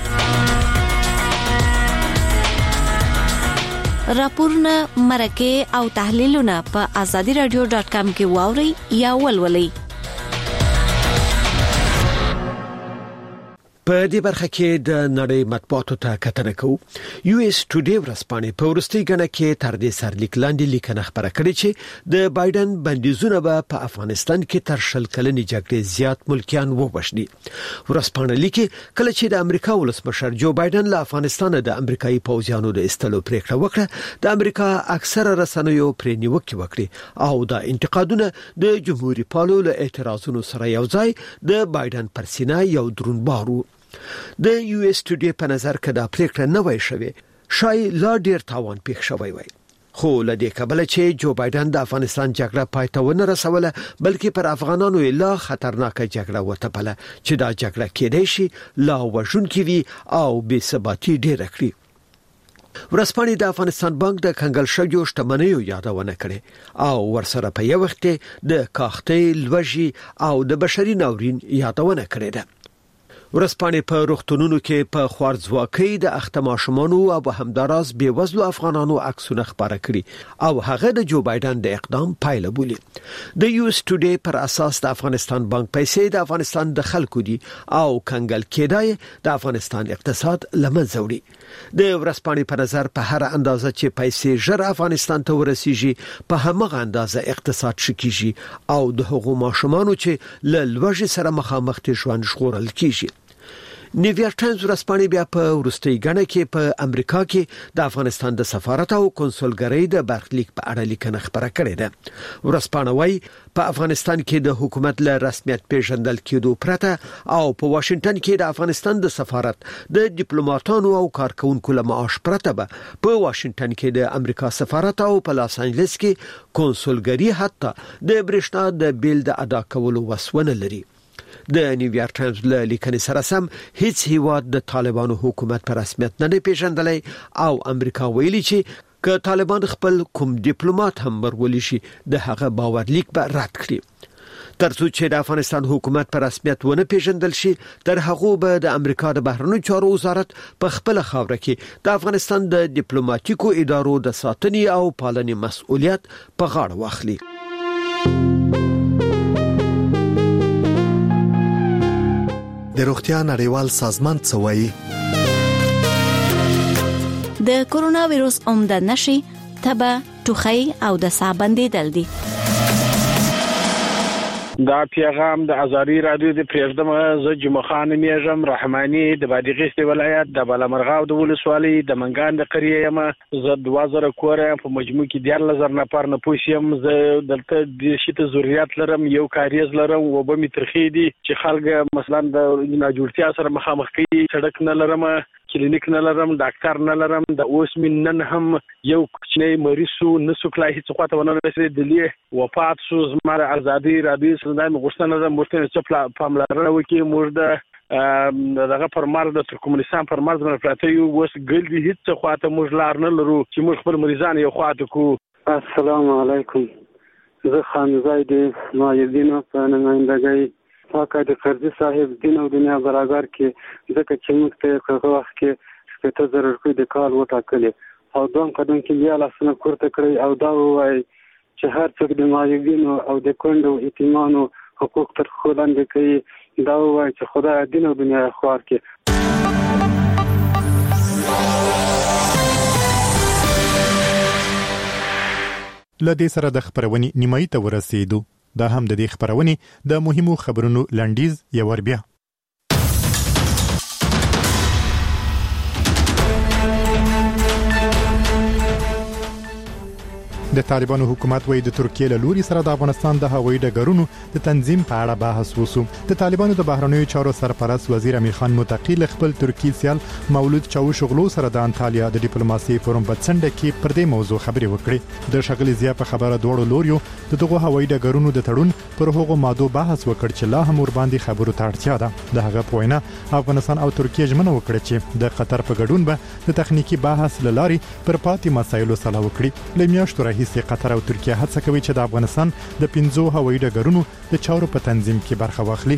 راپورونه مرکه او تحلیلونه په azadiradio.com کې واوري یا ولولئ. په دې برخه کې د نړۍ مطبوعاتو ته کتنه کوو. یو اس ټوډے ورځپاڼې په ورستي غنه کې تر دې سرلیک لاندې لیکنه خبره کړې چې د بایدن بندیزونه به په افغانستان کې تر شل کلنې جګړې زیات ملکیان وبښني. ورځپاڼه لیکي کله چې د امریکا ولسمشر جو بایدن له افغانستان د امریکایي پوځیانو د استلو پریکړه وکړه، د امریکا اکثره رسنیو پرې نیوکه وکړه او د انتقادونه د جمهوریت پالو له اعتراضونو سره یو ځای د بایدن پر سینه یو درون بارو. د یو اس ټوډے په نظر کې دا پریکړه نه وای شوی، شاید لا ډیر تاوان پیښ شوی وای. خو لدې کبل چې جو بایدن د افغانستان جګړه پای ته ونه رسوله، بلکې پر افغانانو لا خطرناکه جګړه وتپله چې دا جګړه کېدای شي لا وژونکې وي او بې ثباتي ډېره کړي. ورځپاڼې د افغانستان بانک د کنګل شویو شتمنیو یادونه کړې او ورسره په یو وخت د کاختې، لوږې او د بشري ناورین یادونه کړې ده. ورځپاڼې په روغتونونو کې په خوارځواکۍ د اخته ماشومانو او همداراز بېوزلو افغانانو عکسونه خپاره کړي او هغه د جو بایدن د اقدام پایله بولي. د یو اس ټوډے پر اساس د افغانستان بانک پیسې د افغانستان د خلکو دي او کنګل کېدای د افغانستان اقتصاد لمنځه وړي. د ورځپاڼې په نظر په هر اندازه چې پیسې ژر افغانستان ته ورسیږي، په همغه اندازه اقتصاد شکیږي او د هغو ماشومانو چې له لوږې سره مخامخ دي ژوند ژغورل کیږي. نیویارک ټایمز ورځپاڼې بیا په وروستي غنه کې په امریکا کې د افغانستان د سفارت او کنسولګرۍ د برخلیک په اړه لیکنه خبره کړې ده. ورځپاڼه وايي په افغانستان کې د حکومت له رسمیت پیژندل کېدو پرته او په واشنگټن کې د افغانستان د سفارت د ډیپلوماټانو او کارکونکو له معاش پرته به په واشنگټن کې د امریکا سفارت او په لاس انجلس کې کنسولګرۍ حتی د برېښنا د بیل د ادا کولو وسونه لري. د نیویارک ټایمز له لیکنې سره سم هیڅ هیواد د طالبانو حکومت په رسمیت نه پیژندلی او امریکا ویلي چې که طالبان خپل کوم ډیپلوماټ هم ورولي شي د هغه باورلیک به رد کړي. ترڅو چې د افغانستان حکومت په رسمیت ونه پیژندل شي، تر هغه به د امریکا د بهرنیو چارو وزارت په خپل خاوره کې د افغانستان د ډیپلوماټیکو ادارو د ساتنې او پالنې مسؤلیت په غاړه واخلي. د روغتیا نړیوال سازمان څه وایي؟ د کورونا وایروس عمده نشي تبه، ټوخی او د ساه بندیدل دي. دا پیغام د ازادي رادیو د پریزدم ز جمعه خان میژم رحماني د بادغیس ولایت د بالامرغاو د ولسوالۍ د منګان د قریه یم. ز 2000 کور په مجموع کې 10000 نفر نه پوسیم. ز دلته د شته ضرورت لرم، یو کاریز لرم او به می ترخی دي چې خلک مثلا د ناجوړتیا سره مخامخ کوي. سړک نه لرم، کلینیک نه لرم، ډاکټر نه لرم. د اوس من نن هم یو کوچنی مریض نسو کله هیڅ خواته ونه رسېد، دلی وفات شو. زموږ ازادي رادیو سندای مغشتنه د مرتين چې پاملرنه وکي. موږ د دغه پرمار د ترکمنستان پرمار د پراتیو وس ګل دي هیڅ خواته موږ لار نه لرو چې موږ خپل مریضان یو خواته کو. السلام علیکم، زه خانزای د مایدینو په نمائندګۍ پاکه د قرضی صاحب دین او دنیا برابر کې ځکه چې موږ ته هغه وخت کې شپږ زره روپۍ د کال وټاکلې او دوم قدم کې بیا لاسونه کوړه کړی او دا وایي چې هر څوک د مایوبینو او د کندو یتیمانو حقوق تر خو لاندې کوي. دا وایي چې خدای دین او دنیا خوار کړي. لدې سره د خبرونې نیمایي ته ورسېدو. دا هم د دې خبرونې د مهمو خبرونو لنډیز یو ور بیا. د طالبانو حکومت وایي د ترکیې له لوري سره د افغانستان د هوایي ډګرونو د تنظیم په اړه بحث وشو. د طالبانو د بهرنیو چارو سرپرست وزیر امیر خان متقی له خپل ترکی سیال مولود چاوشغلو سره د انټالیا د ډیپلوماسي فورم په څنډه کې پر دې موضوع خبرې وکړې. د شغلې زیه په خبره دوړو لوریو د دغه هوایي ډګرونو د تړون پر هغو ماده بحث وکړ چې لا هم ور باندې خبرو ته اړتیا ده. د هغه په وینا افغانستان او ترکیه ژمنه وکړه چې د قطر په ګډون به د تخنیکی بحث لاري پر پاتې مسایلو سره وکړي. لمیاشتو راهیسې قطر او ترکیه هڅه کوي چې د افغانستان د 15 هوایي ډګرونو د چارو په تنظیم کې برخه واخلي.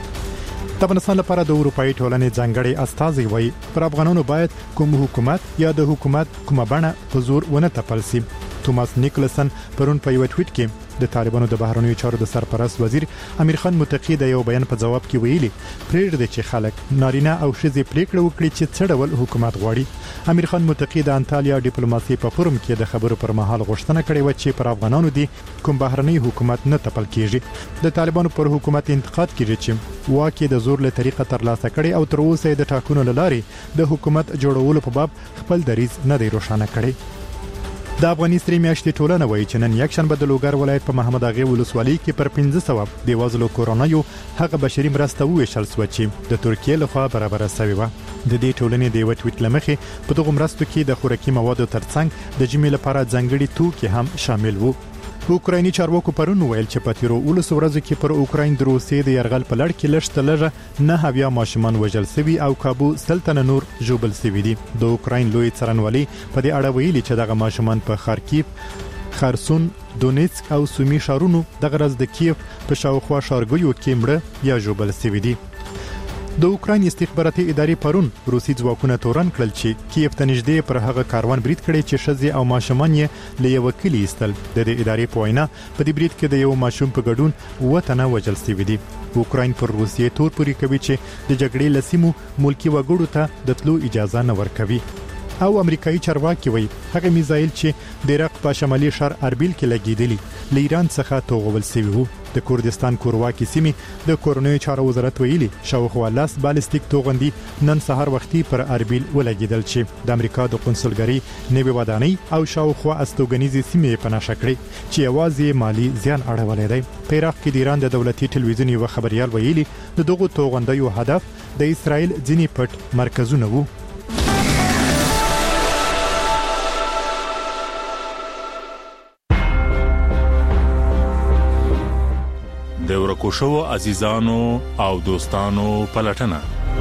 د افغانستان لپاره د اروپאי ټولنې ځانګړي استازي وایي پر افغانانو باید کوم حکومت یا د حکومت کومه بڼه په زور ونه تپل شي. توماس نیکلسن پرون په یو ټویټ کې د طالبانو د بهرنیو چارو د سرپرست وزیر امیر خان متقی د یو بیان په جواب کې ویلي پرېږدي چې خلک نارینه او ښځې پریکړه وکړي چې څه ډول حکومت غواړي. امیر خان متقی د انټالیا ډیپلوماسي په فورم کې د خبرو پر مهال غوښتنه کړې و چې پر افغانانو دي کوم بهرنی حکومت نه تپل کیږي. د طالبانو پر حکومت انتقاد کیږي چې واکې د زور له طریقه ترلاسه کړي او تر اوسه د ټاکنو لارې د حکومت جوړولو په باب خپل دریځ نه دی روښانه کړی. د افغاني سری میاشتې ټولنه وایي چې نن یکشنبه د لوګر ولایت په محمد اغه ولسوالۍ کې پر 1500 بیوزلو کورونایو هغه بشري مرسته وویشل شو چې د ترکیې لخوا برابر شوی و. د دې ټولنې د وټویټ لمخې په دغه مرستو کې د خوراکي موادو ترڅنګ د جمی لپاره ځانګړي توکي هم شامل وو. اوکرایني چارواکو پرون ویل چې په تیرو 19 ورځو کې پر اوکراین د روسیې د يرغل په لړ کې لږ تلغه نه هویا ماشومان وژل شوي او کابو سلطنه نور جوبل شوي دي. د اوکراین لوی څارنوالي په دې اړه ویلي چې دغه ماشومان په خارکیف، خرسون، دونیتسک او سومي ښارونو د غرض د کیف په شاوخوا ښارګیو کې مړه یا جوبل شوي دي. د اوکراین استخباراتي ادارې پرون روسي ځواکونه تورن کړل چې کیف ته نږدې پر هغه کاروان برید کړی چې ښځې او ماشومان یې له یو کلی ایستل. د دې ادارې په وینا په دې برید کې د یو ماشوم په ګډون وطن وژل شوی دی. اوکراین پر روسیې تور پوري کوي چې د جګړې لسیمو ملکی وګړو ته د تلو اجازه نه ورکوي. او امریکایي چارواکي وایي هغه میزایل چې د عراق په شمالي شهر اربیل کې لګیدلی له ایران څخه توغول شوی وو. د کردستان کورواکي سیمې د کورنیو چارو وزارت ویلي شاوخوا لاس بالستیک توغندي نن سهار وختي پر اربیل ولګیدل چې د امریکا د قونسلګری نوي ودانۍ او شاوخوا استوګنیزي سیمې په نشه کړې چې یوازې مالی زیان اړولې دی. په عراق کې د ایران د دولتي ټلویزیون یو خبريال ویلي د دغه توغندیو هدف د اسرائیل ځینی پټ مرکزونه وو. د ورکوشو عزیزانو او دوستانو پلټنه.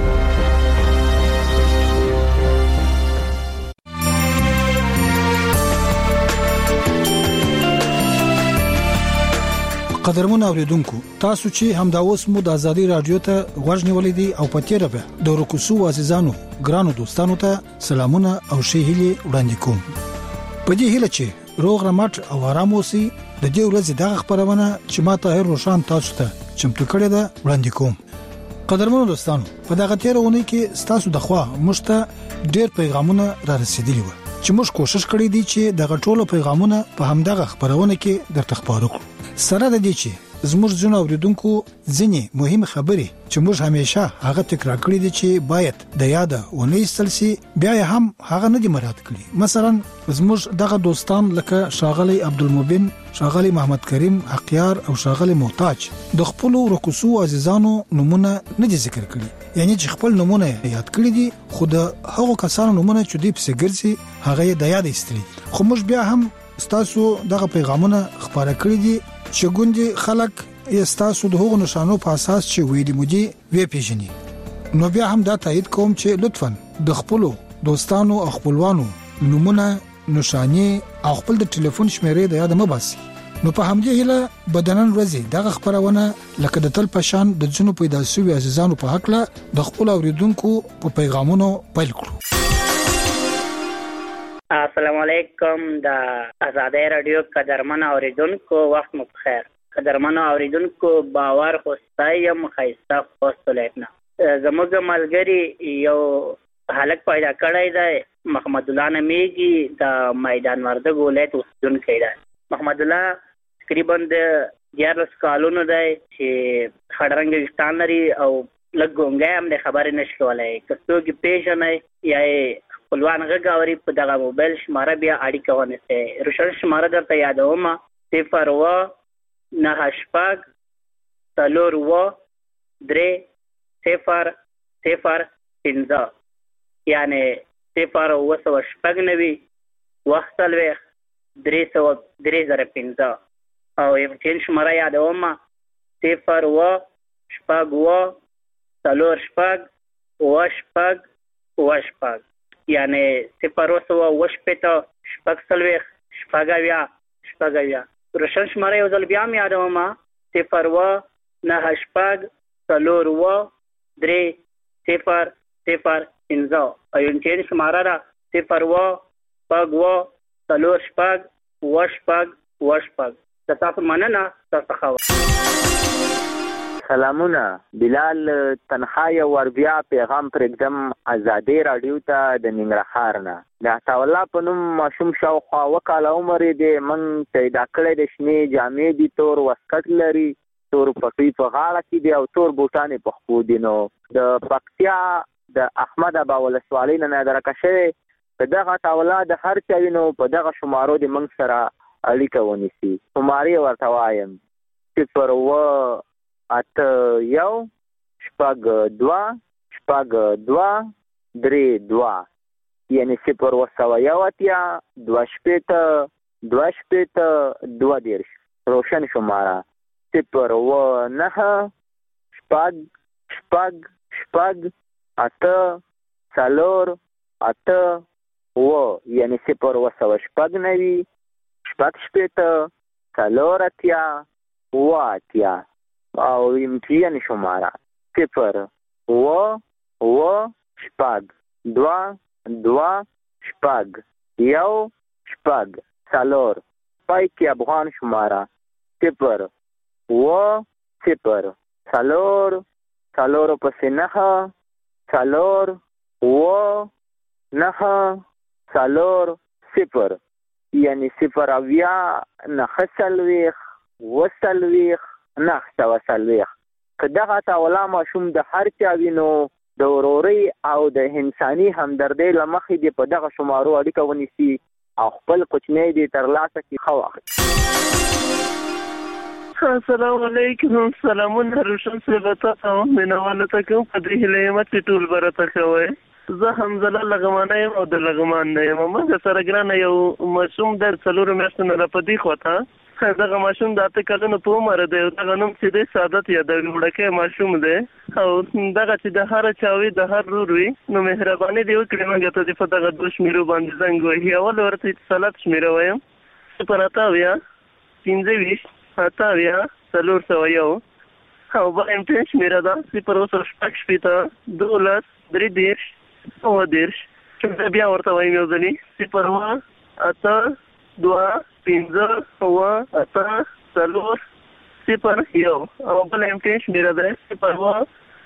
قدرمن اوریدونکو تاسو چې همدا اوس مو د ازادي رادیو ته غوږ نیولې دي او پته راغله د ورکوشو عزیزانو ګرانو دوستانو ته سلامونه او ښه هیله وړاندې کوم. په دې هیله چې روغ رمټ او آرام اوسئ. د دې ورځې د خبرونه چې ما ته روشان تاسو ته چمتو کړی دا وړاندې کوم. قدرمنو دوستانو په دغه تیرونه کې تاسو د خوا مشته ډېر پیغامونه را رسیدلی و چې موږ کوشش کړی دی چې دغه ټولو پیغامونه په همدغه خبرونه کې درته خبرو کړو. سره د دې چې زموږ ځینو اوریدونکو ځینې مهم خبرې چې موږ همیشه هغه تکرار کړی دي چې باید د یاد ونه ایستل شي بیا هم هغه نه دي مراعات کړی. مثلا زموږ دغه دوستان لکه شاغلی عبدالمبین، شاغلی محمد کریم حقیار او شاغلی محتاج د خپل رکوسو عزیزانو نمونه نه دي ذکر کړی، یعنی چې خپل نمونه یاد کړی دي خو د هغو کسانو نمونه چې دوی په ګرځي هغه د یاد ایستلی. خو موږ بیا هم تاسو دغه پیغامونه خبره کړی دي چې ګوندې خلک یستاسو د هغو نشانو په اساس چې ویلي مودي وی پیژني. نو بیا هم دا تایید کوم چې لطفاً د خپل دوستانو او خپلوانو نمونه، نشانی او خپل د ټلیفون شمیرې د یاد مباسي. نو په همدې هیله بدنن ورځي دغه خبرونه لکه د تل پشان د جنو پیدا شوی عزیزانو په حق له د خپل اوریدونکو په پیغامونو پیل کړو. السلام علیکم د آزادۍ رادیو قدرمن اوریدونکو وخت مو بخیر. قدرمن اوریدونکو باور خو ستایم خیسته خوستلیتنه زموږ ملګری یو هلک پیدا کړی دی محمد الله نمیږي د میدان وردګ ولایت اوسیدونکی دی. محمد الله تقریبا د 14 کالونو دی چې خړرنګ ویښتان لري او لږ ګونګی هم د خبرې نشي کولی. که څوک یې پیژنئ یا یې خپلوان غږ اوري په دغه موبایل شماره بیا اړیکه ونیسئ. روشن شماره درته یادوم 0 یعنی 0 305 او یو چین شماره یادوم 0 یعنی 0 روشن شماره یو ځل بیا هم یادوم 0 او یو چین شماره را 0 تاسو مننه. تاسو خو سلامونه. بلال تنها یو ور بیا پیغام پرېږدم ازادي رادیو ته د ننګرهار نه. د عطاالله په نوم ماشوم شاوخوا 2 کاله عمر دی. موږ پیدا کړی د شنې جامې دي، تور واسکټ لري، تور پټۍ په غاړه کې دی او تور بوټان په خپو دي. نو د پکتیا د احمد ابا ولسوالۍ نه درکه شوی په دغه عطاالله د هر چا وینو په دغه شمارو د موږ سره اړیکه ونیسي. شمارې ورته وایم 0818232 یعنی 0 روشن شماره 0 یعنی 0 او امتیان شماره 0 پای کې افغان شماره 0 پسې 9 یعنی 0 که دغه عطاالله ماشوم د هر چا وینو د ورورۍ او د انساني همدردۍ له مخې دې په دغه شمارو اړیکه ونیسي او خپل کوچنی دې ترلاسه کړي. ښه وخت. السلام علیکم. سلامونه روشن صاحب. تاسو مینوالو ته کوم په دې هیله یم چې ټول برته کوئ. زه حمزله لغمانه یم او د لغمان نه یم. موږ سره ګرانه یو ماشوم در 4 میاشتو نه په دې خواته دغه ماشوم د 8 کلونو په عمر دی. دغه نوم چې دی سعادت یادوي. وړکی ماشوم دی او دغه چې د هر چا وي د هر رور وي نو مهرباني دې وکړئ موږ ته دې په دغه 2 شمیرو باندې زنګ وهي. اول ورته اتصالات شمیره وایم 0 25 401 او بل امتحان شمیره ده 0 بیا ورته وایم یو ځلې 0 او بل امتحان شمیره ده 0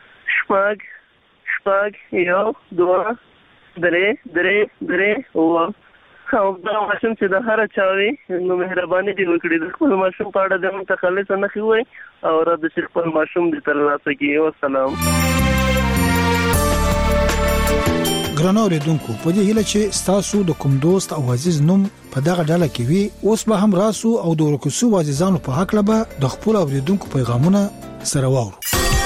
او دا ماشوم چې د هر چا وي نو مهرباني دې وکړي د خپل ماشوم په اړه د متخلص نه خوي او را د خپل ماشوم دې ترلاسه کړي. والسلام. ګرانو اوریدونکو، په دې هیله چې تاسو د کوم دوست او عزیز نوم په دغه ډله کې وي، اوس به هم راسو او د ورکوسو عزیزانو په حق لبه د خپل اوریدونکو پیغامونه سره واورو.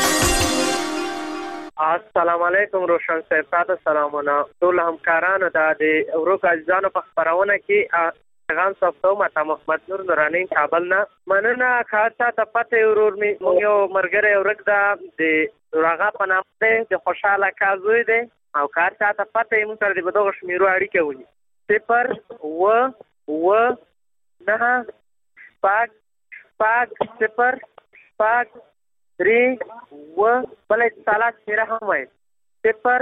السلام علیکم روشن صاحب. تاسو سلامونه ټول همکارانو ته د ورکو عزیزانو په خبرونه کې پیغام صفتو ماته محمد نور نورانی کابل نه مننه. خاصه ته پته ورور می یو مرګره ورک دا د راغه په نام ده د خوشاله کازوی ده او کار ته پته یې مونږ سره د بدو شمیرو اړیکه ونی 0 بل اتصالات شمیره هم وای 0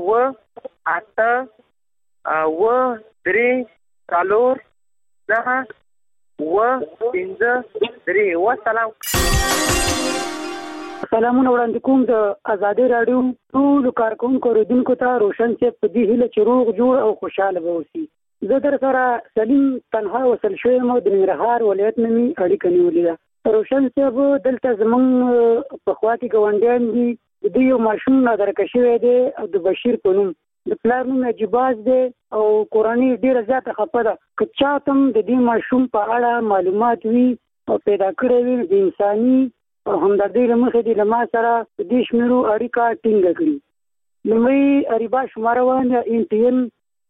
والسلام. سلامونه وړاندې کوم د ازادي رادیو ټول کارکونکو اوریدونکو ته روشن چې په دې هیله چې روغ جوړ او خوشاله به اوسي. زه در سره سلیم تنها وصل شوم د ننګرهار ولایت نه می اړیکه نیولې ده. روشن صاحب دلته زمونږ په خوا کې ګاونډیان دي، د یو ماشوم نادرکه شوی دی او د بشیر په نوم، د پلار نوم عجیباز دی او کورنۍ ډیره زیاته خفه ده. که چاته هم د دې ماشوم په اړه معلومات وي او پیدا کړی وي د انساني او همدردۍ له مخې دې له ما سره د دې شمېرو اړیکه ټینګه کړي. لومړی اریبا شماره وانه NTN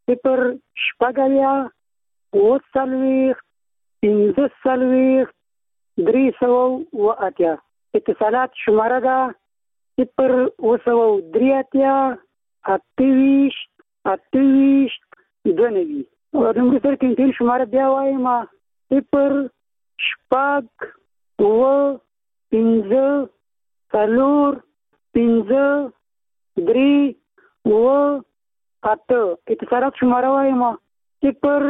0 8 15 308. اتصالات شماره ده 0 8 28 28 92. لومړی سره NTN شماره بیا وایم 0 شپږ 5 4 5 3 8. اتصالات شماره وایم 0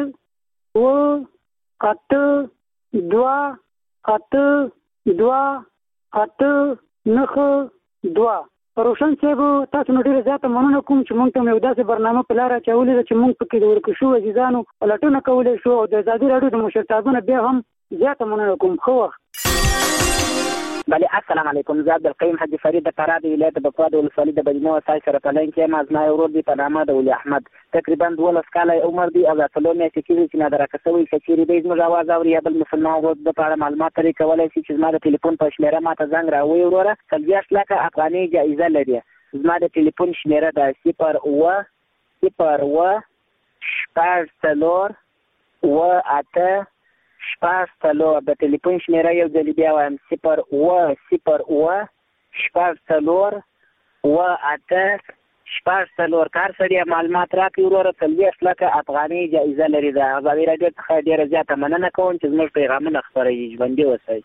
8 2 8 2 8 9 2. روشن صاحب تاسو نو ډیره زیاته مننه کوم چې مونږ ته یو داسې برنامه په لاره اچولې ده چې مونږ پکې د ورکشو عزیزانو پلټنه کولی شو او د ازادي راډیو د مشرتابونه بیا هم زیاته مننه کوم. ښه وخت. بله السلام علیکم. زه عبدالقیم حاجي فرید د فراه د ولایت بکوا د ولسوالۍ د بدینه وسای سره پلین کې یم. زما یو ورور دی په نامه د ولي احمد، تقریبا 12 کاله عمر دی او د څلور میاشتې کېږي چې نادرکه شوی. که چیرې دی زموږ اواز اوري یا بل مسلمان ورور د په اړه معلومات ترې کولی شي چې زما د ټلیفون په شمېره ما ته زنګ راووایي وروره. 40 لکه افغانۍ جایزه لري. زما د ټلیفون شمېره ده 0 0 4 8 شپږ 4. د ټلیفون شمېره یو ځل بیا وایم 0 0 4 8 شپږ. کار سړي معلومات راکړي وروره. 40 لکه افغانۍ جایزه لري. د ازادي راډیو څخه ډېره زیاته مننه کوم چې زموږ پیغامونه خپروي. ژوندي اوسئ.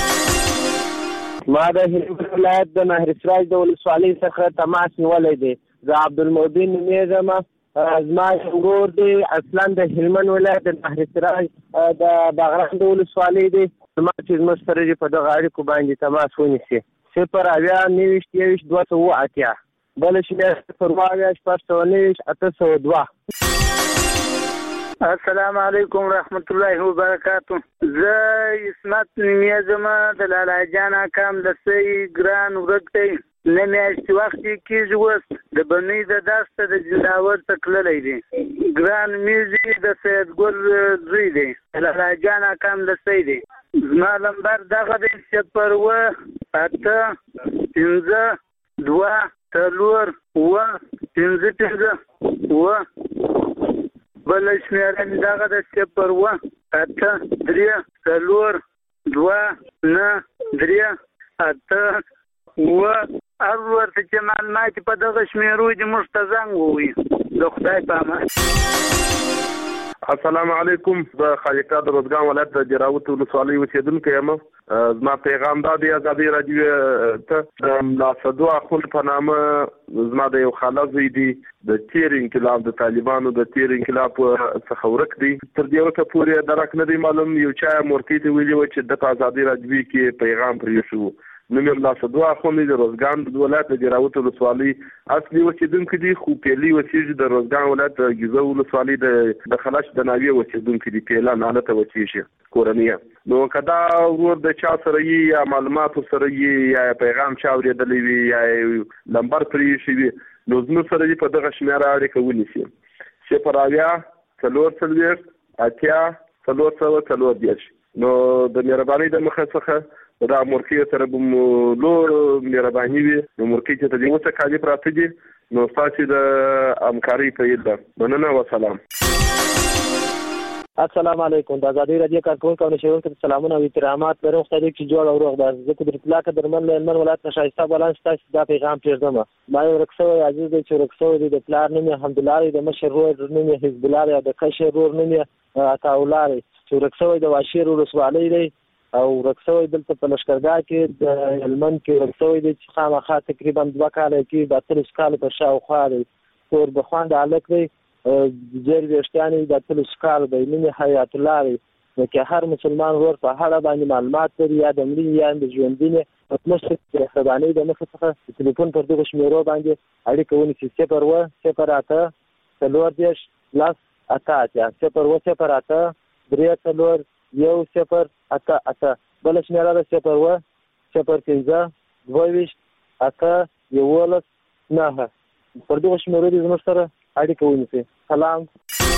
ما د هلمند ولایت د نهرسراج د ولسوالۍ څخه تماس نیولی دی. زه عبدالمبین نومیږم. زما ورور دی اصلا د هلمند ولایت د نهرسراج د باغران د ولسوالۍ دی. زما چې زموږ سره په دغه اړیکو باندې تماس ونیسي 0 90 21 208. بل شمېره 0 619 802. السلام علیکم ورحمت الله وبرکاتو. زه اسمت نومیږم د لالا جان اکام د سې ګران ورک دی. نه میاشتې وخت کېږي اوس د بنۍ د داسته د جلاور ته تللی دی. ګران میوزیک د سید ګل زوی دی. لالا جان اکام د سې دی. زما نمبر دغه دی 0 8 15 2 4 5 بل شمېره مې دغه د 0 8 3 4 2 9 3 8 هر ورته چې معلومات په دغه شمېرو دي موږ ته زنګ ووایي. د خدای په امان. السلام علیکم. د خالقا د روزګان ولایت د جراوت ولسوالۍ اوسېدونکی یم. زما پیغام دا دی ازادي راډیو ته د ناصدو اخوند په نامه زما د یو خاله زوی دی د تیر انقلاب د طالبانو د تیر انقلاب څخه ورک دی. تر دې وخته پورې درک نه دی معلوم. یو چا مورتي ته ویلي و چې د ازادي راډیو کې پیغام پرې شو. نوم یې ناصدو اخوند د روزګان د ولایت د جراوت ولسوالۍ اصلي اوسېدونکی دی، خو پیلي اوسېږي د روزګان ولایت د ګیزو ولسوالۍ د خلاش د ناوې اوسېدونکی دی. پیلان حالته اوسېږي کورنۍ. نو کدا ورور د چا سره یې یا معلومات سره یې یا پیغام چا اورېدلی وي یا لمبر پرې شوي نو زموږ سره یې په دغه شمېره اړیکه ونیسي 0 4 8 4 نو د مهربانۍ د مخه څخه دا مورکي سره به مو لوړ مهرباني وي. نو مورکي چې ته دې اوسه کالي پراته دي نو ستاسو د همکارۍ په اړه مننه او سلام. السلام علیکم. د ازادي راډیو کارکونکو او نشریاتو ته سلامونه او احترامات لرم. خدای دې چې جوړ او روغ ده. زه قدرت الله که درمن له ولایت شایسته بلان ستاسو دا پیغام پرېږدم. ما یو رکسوی عزیز دی چې رکسوی دی د پلار نوم یې حمدالله دی، د مشر ورور نوم یې حزب الله دی، د کشر ورور نوم یې عطاالله دی. چې رکسوی د واشیر ولسوالۍ دی او رکسوی دلته په لښکرګاه کې د هلمند کې رکسوی دی چې خامخا تقریبا 2 کاله کې د 30 کال په شاوخوا دی. کور د خوند هلک دی، جېر ویشتیان د 30 کال دی، نوم یې حیات الله دی. نو که هر مسلمان ورور په اړه باندې معلومات لري یا د مړي یا د ژوندي مطلب د خبرانې د مخه څخه ټلیفون پر دغه شمیرو باندې اړیکه ونیسي 0 0 8 4 10 اته اتیا 008 3 4 1 0 8 بل شمیره ده 0 0 5 8 11 9 پر دغه شمیرو دي زموږ سره اړیکه ونیسئ. سلام.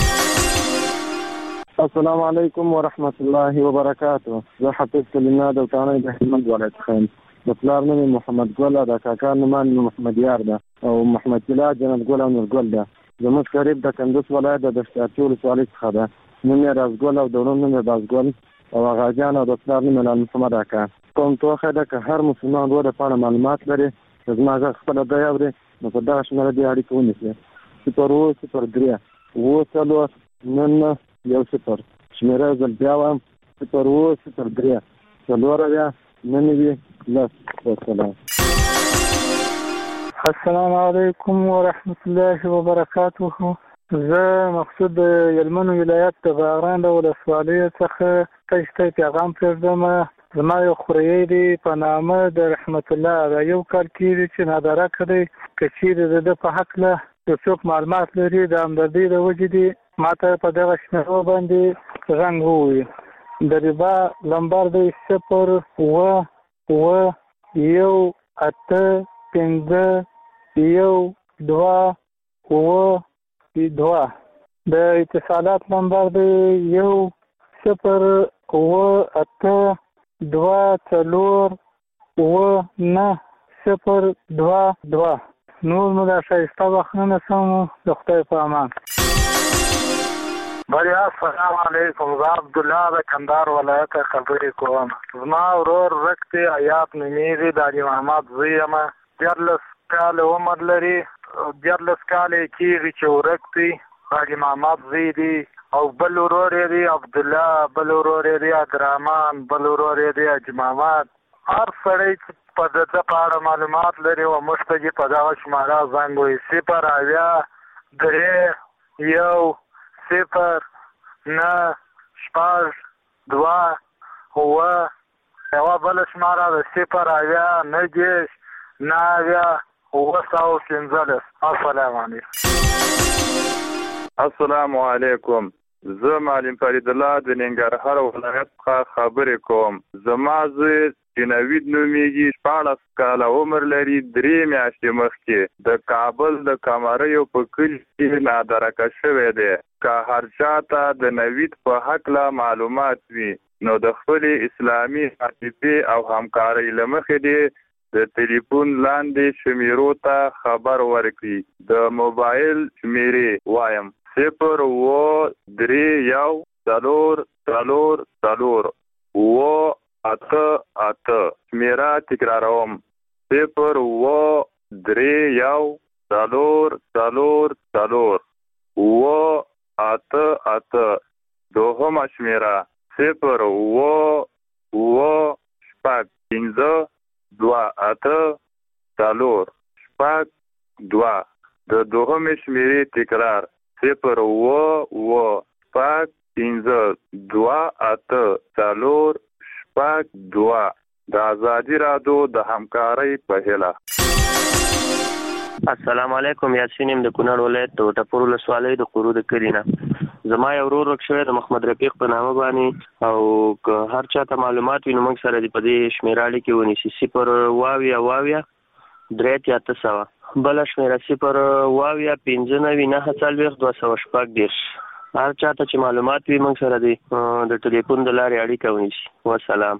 السلام علیکم ورحمت الله وبرکاته. زه حافظ کلمه د وطنۍ د هلمند ولایت خیم. د پلار نوم محمد ګل، د کاکا نوم محمد یار ده او محمد کلا جنت ګل او نور ګل ده. زموږ قریب د کندوز ولایت د دشتارچي ولسوالۍ څخه ده. نوم یې رازګل او د ورور نوم یې بازګل او هغه جان او د پلار نوم یې محمد اکا. کوم توخه ده که هر مسلمان ورو د پاڼه معلومات لري زما غږ خپله دی اوري نو په دغه شمېره دې اړیکه ونیسي 0 0 3 9 0 شمیره زل بیا وایم 0 0 3 4 9 10. السلام علیکم ورحمت الله وبرکاته. زه مقصود یلمن ولایت د بغران د ولسوالۍ څخه تاسو پیغام پرېږدم. زما یو خوریی دی په نامه د رحمت الله دا یو کال کېږي چې ناداره کړی که چیرې د په هکله یو څوک معلومات لري د همدردۍ د وجې دي ما ته په دغه شمیرو باندې رنګ ووایي. د ربا لمبر دی 0 9 1 8 5 1 2 2. د اتصالات نمبر دی 1 0 8 2 4 9 0 2 2. نور مو دا شایسته بخښنه سم د خدای په امان. بله السلام علیکم. زه عبدالله د کندهار ولایت خبرې کوم. زما ورور رک دی حیات نومیږي د علي محمد زوی یم. 14 کاله عمر لري. 14 کاله یې کېږي چې ورک دی. علي محمد زوی دی او بل ورور یې دی عبدالله، بل ورور یې دی عبدالرحمن، بل ورور یې دی حاجي محمد. هر سړی چې په د ده په اړه معلومات لري او موږ ته یې په دغه شماره زنګ وایي 0 3 1 0 9 6 2 9. یوه بله شماره ده 0 9 9 9 السلام علیکم. السلام علیکم. زه معلم فرید الله د ننګرهار ولایت څخه خبرې کوم. زما زوی چې نوید نومیږي 14 کاله عمر لري. 3 میاشتې مخکې د کابل د کمریو په کلي کې نادرکه شوی دی. که هر چاته د نوید په هکله معلومات وي نو د خپلې اسلامي عاطفې او همکارۍ له مخې دی د ټلیفون لاندې شمیرو ته خبر ورکړي. د موبایل شمیرې وایم 0 3 1 4 4 4 8 8. شمیره تکراروم 0 3 1 4 4 4 8 8. دوهمه شمیره 0 5 2 8 4 5 2. د دوهمې شمیرې تکرار 0 5 2 8 4 5 2. د آزادی رادیو د همکارۍ په هیله. السلام علیکم. یاسین یم د کونړ ولایت د وټپور ولسوالۍ د قرو د کلینا. زما یو ورور ورک شوی د محمد رفیق په نامه باندې او که هر چاته معلومات وي نو موږ سره په دې شمیره اړیکې ونیسي 0 3 800. بله شمیره 0 5 9 240. هر چاته چې معلومات وي موږ سره د ټلیفون د لارې اړیکه ونیسي. والسلام.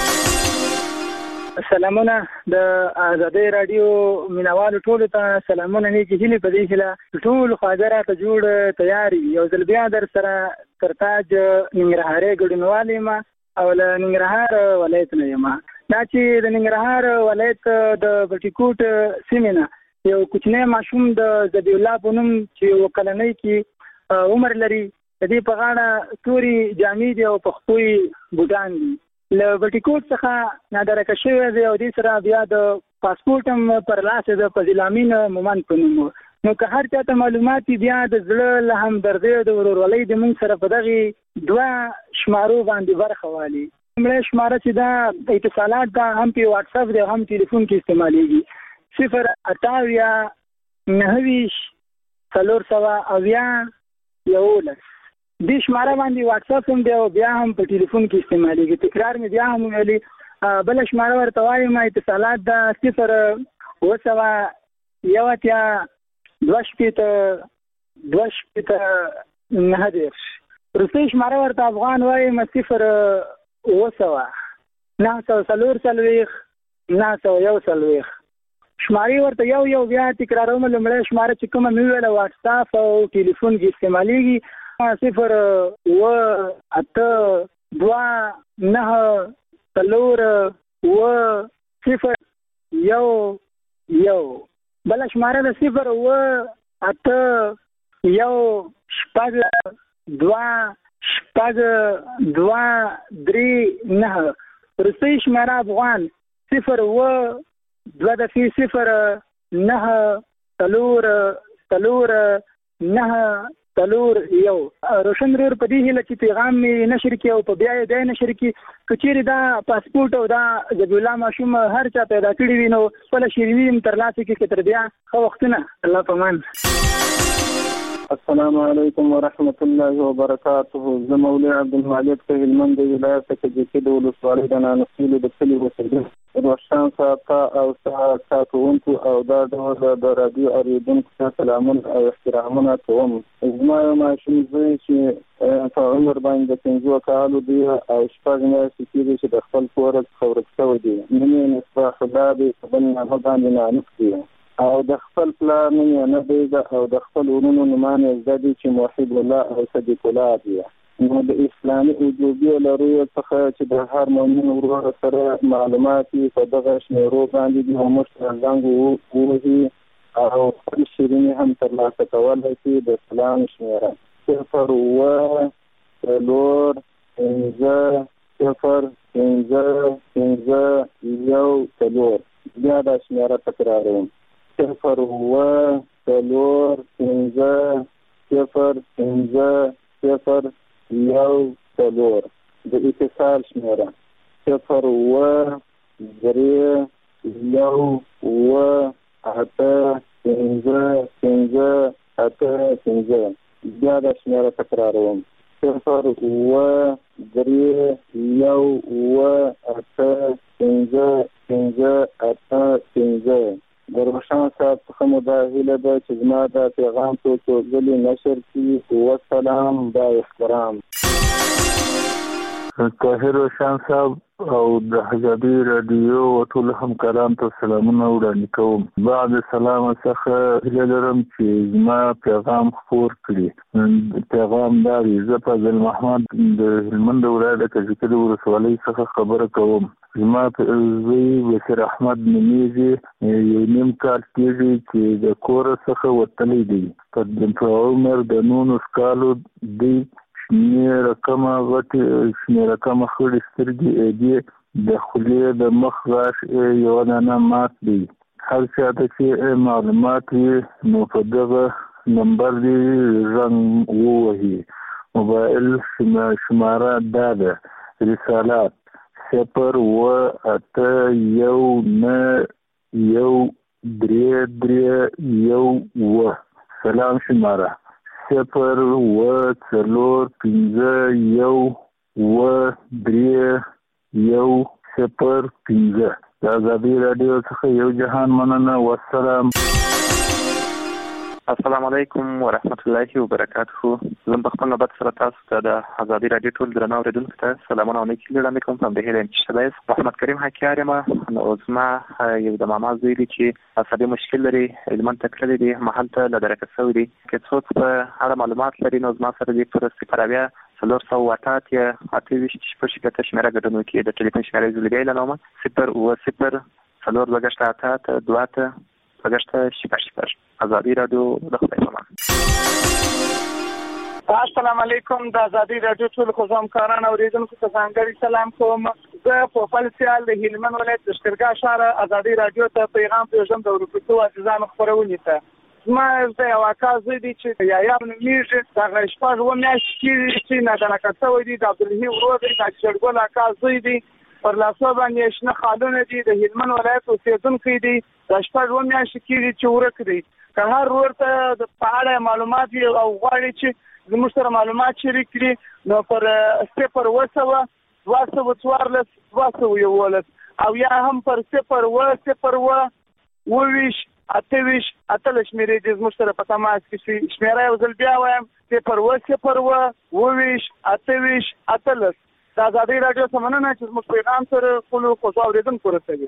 سلامونه د آزادۍ رادیو مینوالو ټولو ته سلامونه. نیکې هیلې په دې هیله ټول خواږه راته جوړ تیار وي. یو ځل بیا در سره ترتاج ننګرهارۍ ګډونوال یم او له ننګرهار ولایت نه یم. دا چې د ننګرهار ولایت د بټي کوټ سیمې نه یو کوچنی ماشوم د ذبیح الله په نوم چې یو کلنۍ کې عمر لري. د دې په غاړه تورې جامې دي او پښتو یې بوټان دي. له بټي کوټ څخه نادرکه شوی دی او دې سره بیا د پاسپورټ هم پر لاس د فضیل امین مومند په نوم. نو که هر چاته معلومات بیا د زړه له همدردۍ د ورورولۍ د موږ سره په دغې 2 شمارو باندې برخه والي. لومړی شماره چې دا اتصالات دا هم په واتساپ دی هم ټلیفون کې استعمالیږي 0 28 9 4 9 11 د شماره باندې واتس اپ هم دی او بیا هم په ټلیفون کې استعمالېږي. تکرار مې بیا هم ویلي. بل شماره ورته وایم اتصالات د 0 روسي شماره ورته افغان وایم 0 شماري ورته یو بیا تکراروم. لومړی شماره چې کومه مې ویله واتس اپ او ټلیفون کې استعمالېږي 082941011. بل شماره د 0829239. روسي شماره افغان 02209 روشن رور په دې هیله چې پیغام می نشر کی او په بیا یې نشر کی کچېری دا پاسپورت او دا د ګولا ماشوم هر چا پیدا کړی وینو خپل شیرینی ترلاسه کی تر بیا خو وختونه الله پامان. السلام علیکم ورحمۃ اللہ وبرکاتہ. زه مولوی عبدالمالک ته هلمند ولایت کې د ولسوالۍ د نانسیلو د کلي اوسېدم. روشن ساته او ساتونکو او دا ډول د رادیو اورېدونکو ته سلامونه او احترامونه کوم. زما یو ماشوم زوی چې په عمر باندې 15 کالو دی او شپږ میاشتې کېږي چې د خپل کور څخه ورک شوی دی. نوم یې مصباح الله دی، په بل نامه باندې نانوک دی او د خپل پلار نوم یې نه دی او د خپل ورونو نومان یې زده دي چې موحد الله او صدیق الله دی. نو د اسلامي وجوبي لرویو څخه چې د هر مؤمن ورور سره معلومات په دغه شمیرو باندې د موږ څنګه ووهي او خپل شیرینی هم ترلاسه کولای شي. د سلام شمیره 0 بیا دا شمیره تکراروم 0 د اتصال شمیره 0 بیا دا شمیره تکراروم 0 د روشن صاحب څخه مو دا هیله ده چې زما دا پیغام څو ځلې نشر کړي. وسلام، با احترام. طاهر روشن صاحب او د حجابي رادیو او ټول همکارانو ته سلامونه وړاندې کوم. بعد سلام څخه هیله لرم چې زما پیغام خپور کړي. پیغام دا دی: زه فضل محمد د هلمند ولایت د کجکي ولسوالۍ څخه خبره کوم. زما زوی بشیر احمد نومیږي. یو نیم کال کېږي چې د کور څخه وتلی دی. په عمر د 19 کالو دی. شمېره کمه خړې سترګې دي. د خولې د مخ غاښ یو دانه مات دی. هر چاته چې معلومات وي نو په دغه نمبر دی رنګ ووهي. موبایل شماره دا ده: رسالات 0 سلام شماره 0 د آزادي رادیو څخه یو جهان مننه. والسلام. السلام علیکم ورحمت الله وبرکاته. زه په خپل نوبت سره تاسو ته د آزادي رادیو ټول درنو اوریدونکو ته سلامونه او نیکي وړاندې کوم. په دې هیله چې شایست محمد کریم حکیار یم. نو زما یو د ماما زوی دی چې عصبي مشکل لري. هلمند ته تللی دی، محل ته له درکه شوی دی. که څوک په اړه معلومات لري نو زما سره دی پر 0 شمیره ګډون وکړي. د ټلیفون شمیره یې زه لګوم 0 آزادی رادیو د خدای پامان. السلام علیکم. د آزادی رادیو ټول همکاران اوریدونکو ته ځانګړی سلام کوم. زه په خپل سیال د هلمند ولایت د شکرګاه ښار آزادی رادیو ته پیغام پېژنم د ورکوټو عزیزانو خپرونې ته. زما د یو اکا زوی دی چې یا نومیږي. دغه شپږ میاشتې کېږي چې ناګناکه شوی دی. د عبدالهي ورور دی. د شېرګل اکا زوی دی. پر لاسو باندې شنه خالونه دي. د هلمند ولایت اوسېدونکی دی. د شپږ میاشتې کېږي چې ورک دی. که هر ورور ته په اړه معلومات او غواړي چې زموږ سره معلومات شریک کړي نو پر 0 214 211 او یا هم پر 0 28 شمیرې د زموږ سره په تماس کې شي. شمیره یو ځل بیا وایم 0 28 د ازادي راډیو سمنه چې زموږ پیغام سره خپل خوشو اوریدونکو رسوي.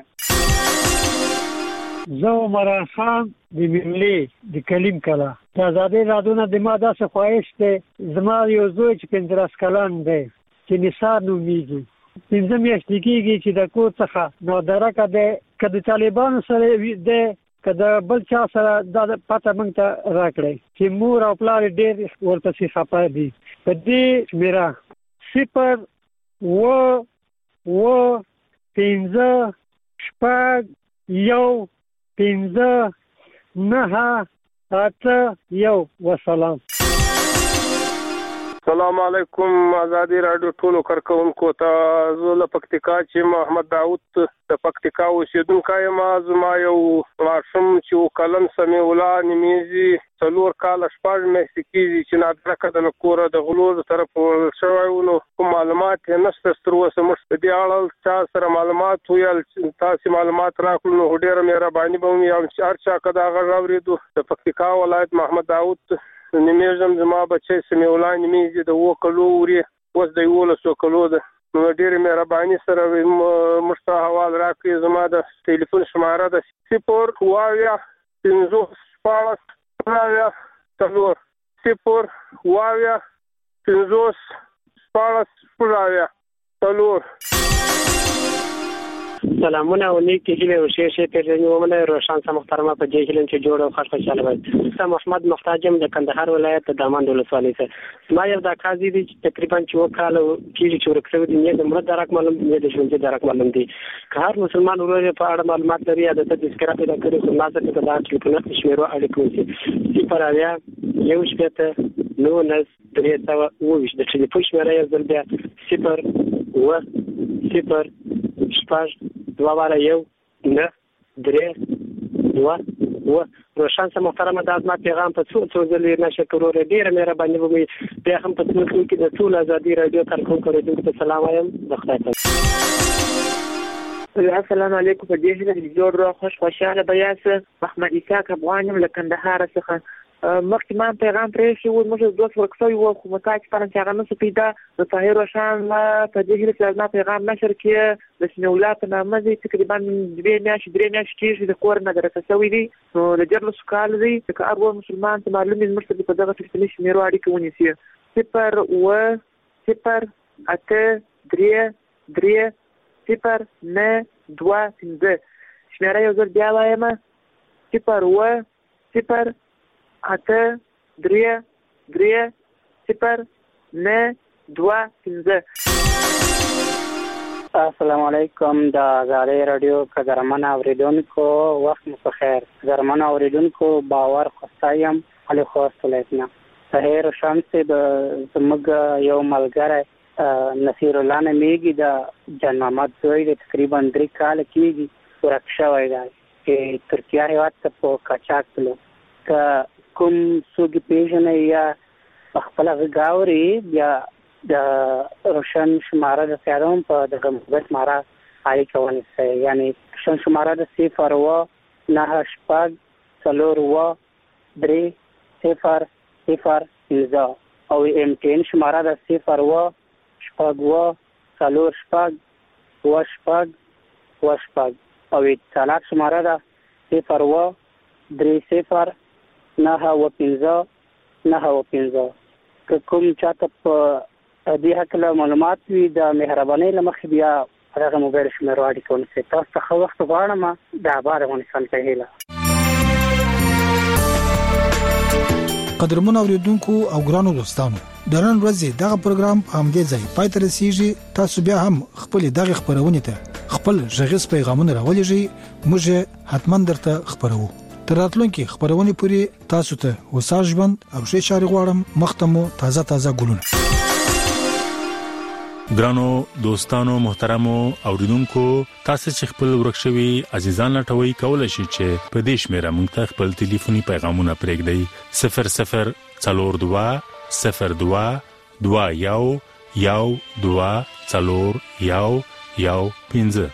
زه عمر خان د ملي د کلیم کلا د ازادي راډیو نه د ما داسې خواهش دی زما یو زوی چې 15 کلن دی چې نثار نومیږي 15 میاشتې کېږي چې د کور څخه نو درکه ده که د طالبانو سره ده که د بل چا سره دا پته موږ ته راکړئ چې مور او پلار ډېر ورپسې خفه دي. په دې شمیره 0 وسلام. السلام علیکم ازادي راډیو ټولو کارکونکو ته. زه له پکتیکا چې محمد داوود د پکتیکا اوسیدونکی یم. زما یو ماشوم چې کلن سمیع الله نمیزي 4 کاله 6 میاشتې کېږي چې نادرکه د کوره د غلو د طرف شوی و. نو کوم معلومات یې نشته تر اوسه. موږ په دې اړه چا سره معلومات ویل تاسو معلومات راکړو نو ډېره مهرباني به وي. هر چا که دا غږ اورېدو د پکتیکا ولایت محمد داوود نمیزم زما بچی سمیع الله نمیزي د 2 کلو وړي اوس د 11 کلو ده. نو ډېرې مهرباني سره موږ ته حواله راکړئ. زما د ټلیفون شماره ده 0 واویا 50 14 واویا 4 0 واویا 50 14 واویا 4. سلامونه علیکم هیله او شیشه پیژنومه روشن سم محترمه په دې کې چې جوړ او خوشاله وي. زه محمد محتاجم د کندهار ولایت د دامن ولسوالۍ څخه. ما یو د قاضي دي تقریبا 4 کال کېږي چې ورکړو دي نه د مړه درک معلوم دي د ژوند درک معلوم دي. که هر مسلمان ورور په اړه معلومات لري یا د تذکرہ پیدا کړي خو ما ته د ټلیفون شمیرو اړیکو سي 0 یو شپته نو نس 320 د ټلیفون شمیره یو ځل بیا 0 روشن سم محترمه د ازما پیغام په څو ځلې نشه کړو. ډېر مهرباني وکړئ. بیا هم په څو کې د ټول ازادي راډیو کارکونکو ته سلام وایم. د خدای په السلام علیکم. په دې ځای کې جوړ را خوشاله بیاس محمد اسحاق افغانم له کندهار څخه. مخکې ما پیغام پرې شو موږ دوه ورکسوي وو خو متاج پران چې هغه نو پیدا د طاهر روشن په دې ځای کې ما پیغام نشر کړ د سنولات نامه دي تقریبا 2 میاشتې کې د کور نه درکسوي دي. نو د جرلس کال دي چې هر مسلمان ته معلومه مرسته په دغه ټلیفون شمیرو اړیکه ونیسي 0 شمیره یو ځل بیا وایم 0 السلام علیکم د ازادي راډیو قدرمن اوریدونکو وخت مو په خیر. قدرمن اوریدونکو باور خوستایم علي خوستلیتنا طاهر شمس زموږ یو ملګری نصیر الله نمیږي د جان محمد زوی د تقریبا 3 کال کېږي ورک شوی دی چې ترکیه هیواد ته په قاچاق تلو. که کوم څوک پیژنې یا خپل غاوري یا د روشن شماره د سیاروم په دغه مثبت شماره اړیکه ونیسي. یعنی روشن شماره د 0 9 او MTN شماره د 0 او اتصالات شماره د 0 9 که کوم چاته په دې حق له معلومات وي د مهرباني لمخې بیا هغه موبایل شمیرو اړیکه ونیسي. تاسو ته ښه وخت غواړم. د آباد افغانستان په هیله. قدرمن اوریدونکو او ګرانو دوستانو د نن ورځې دغه پروګرام همدې ځای پای ته رسیږي. تاسو بیا هم خپل دغه خبرونه ته خپل ژغیز پیغامونه راولېږئ. موږ حتما درته خبرو. تر راتلونکي خبرونه پوری تاسو ته وساج بند او شي چاري غواړم. مختمو تازه ګلونه. ګرانو دوستانو محترمو اوریدونکو تاسو چې خپل ورکشوي عزیزان لټوي کولای شئ چې په دې شمیره مونږ ته خپل ټلیفوني پیغامونه پرېږدئ 0042 0221 12 4 1 1 5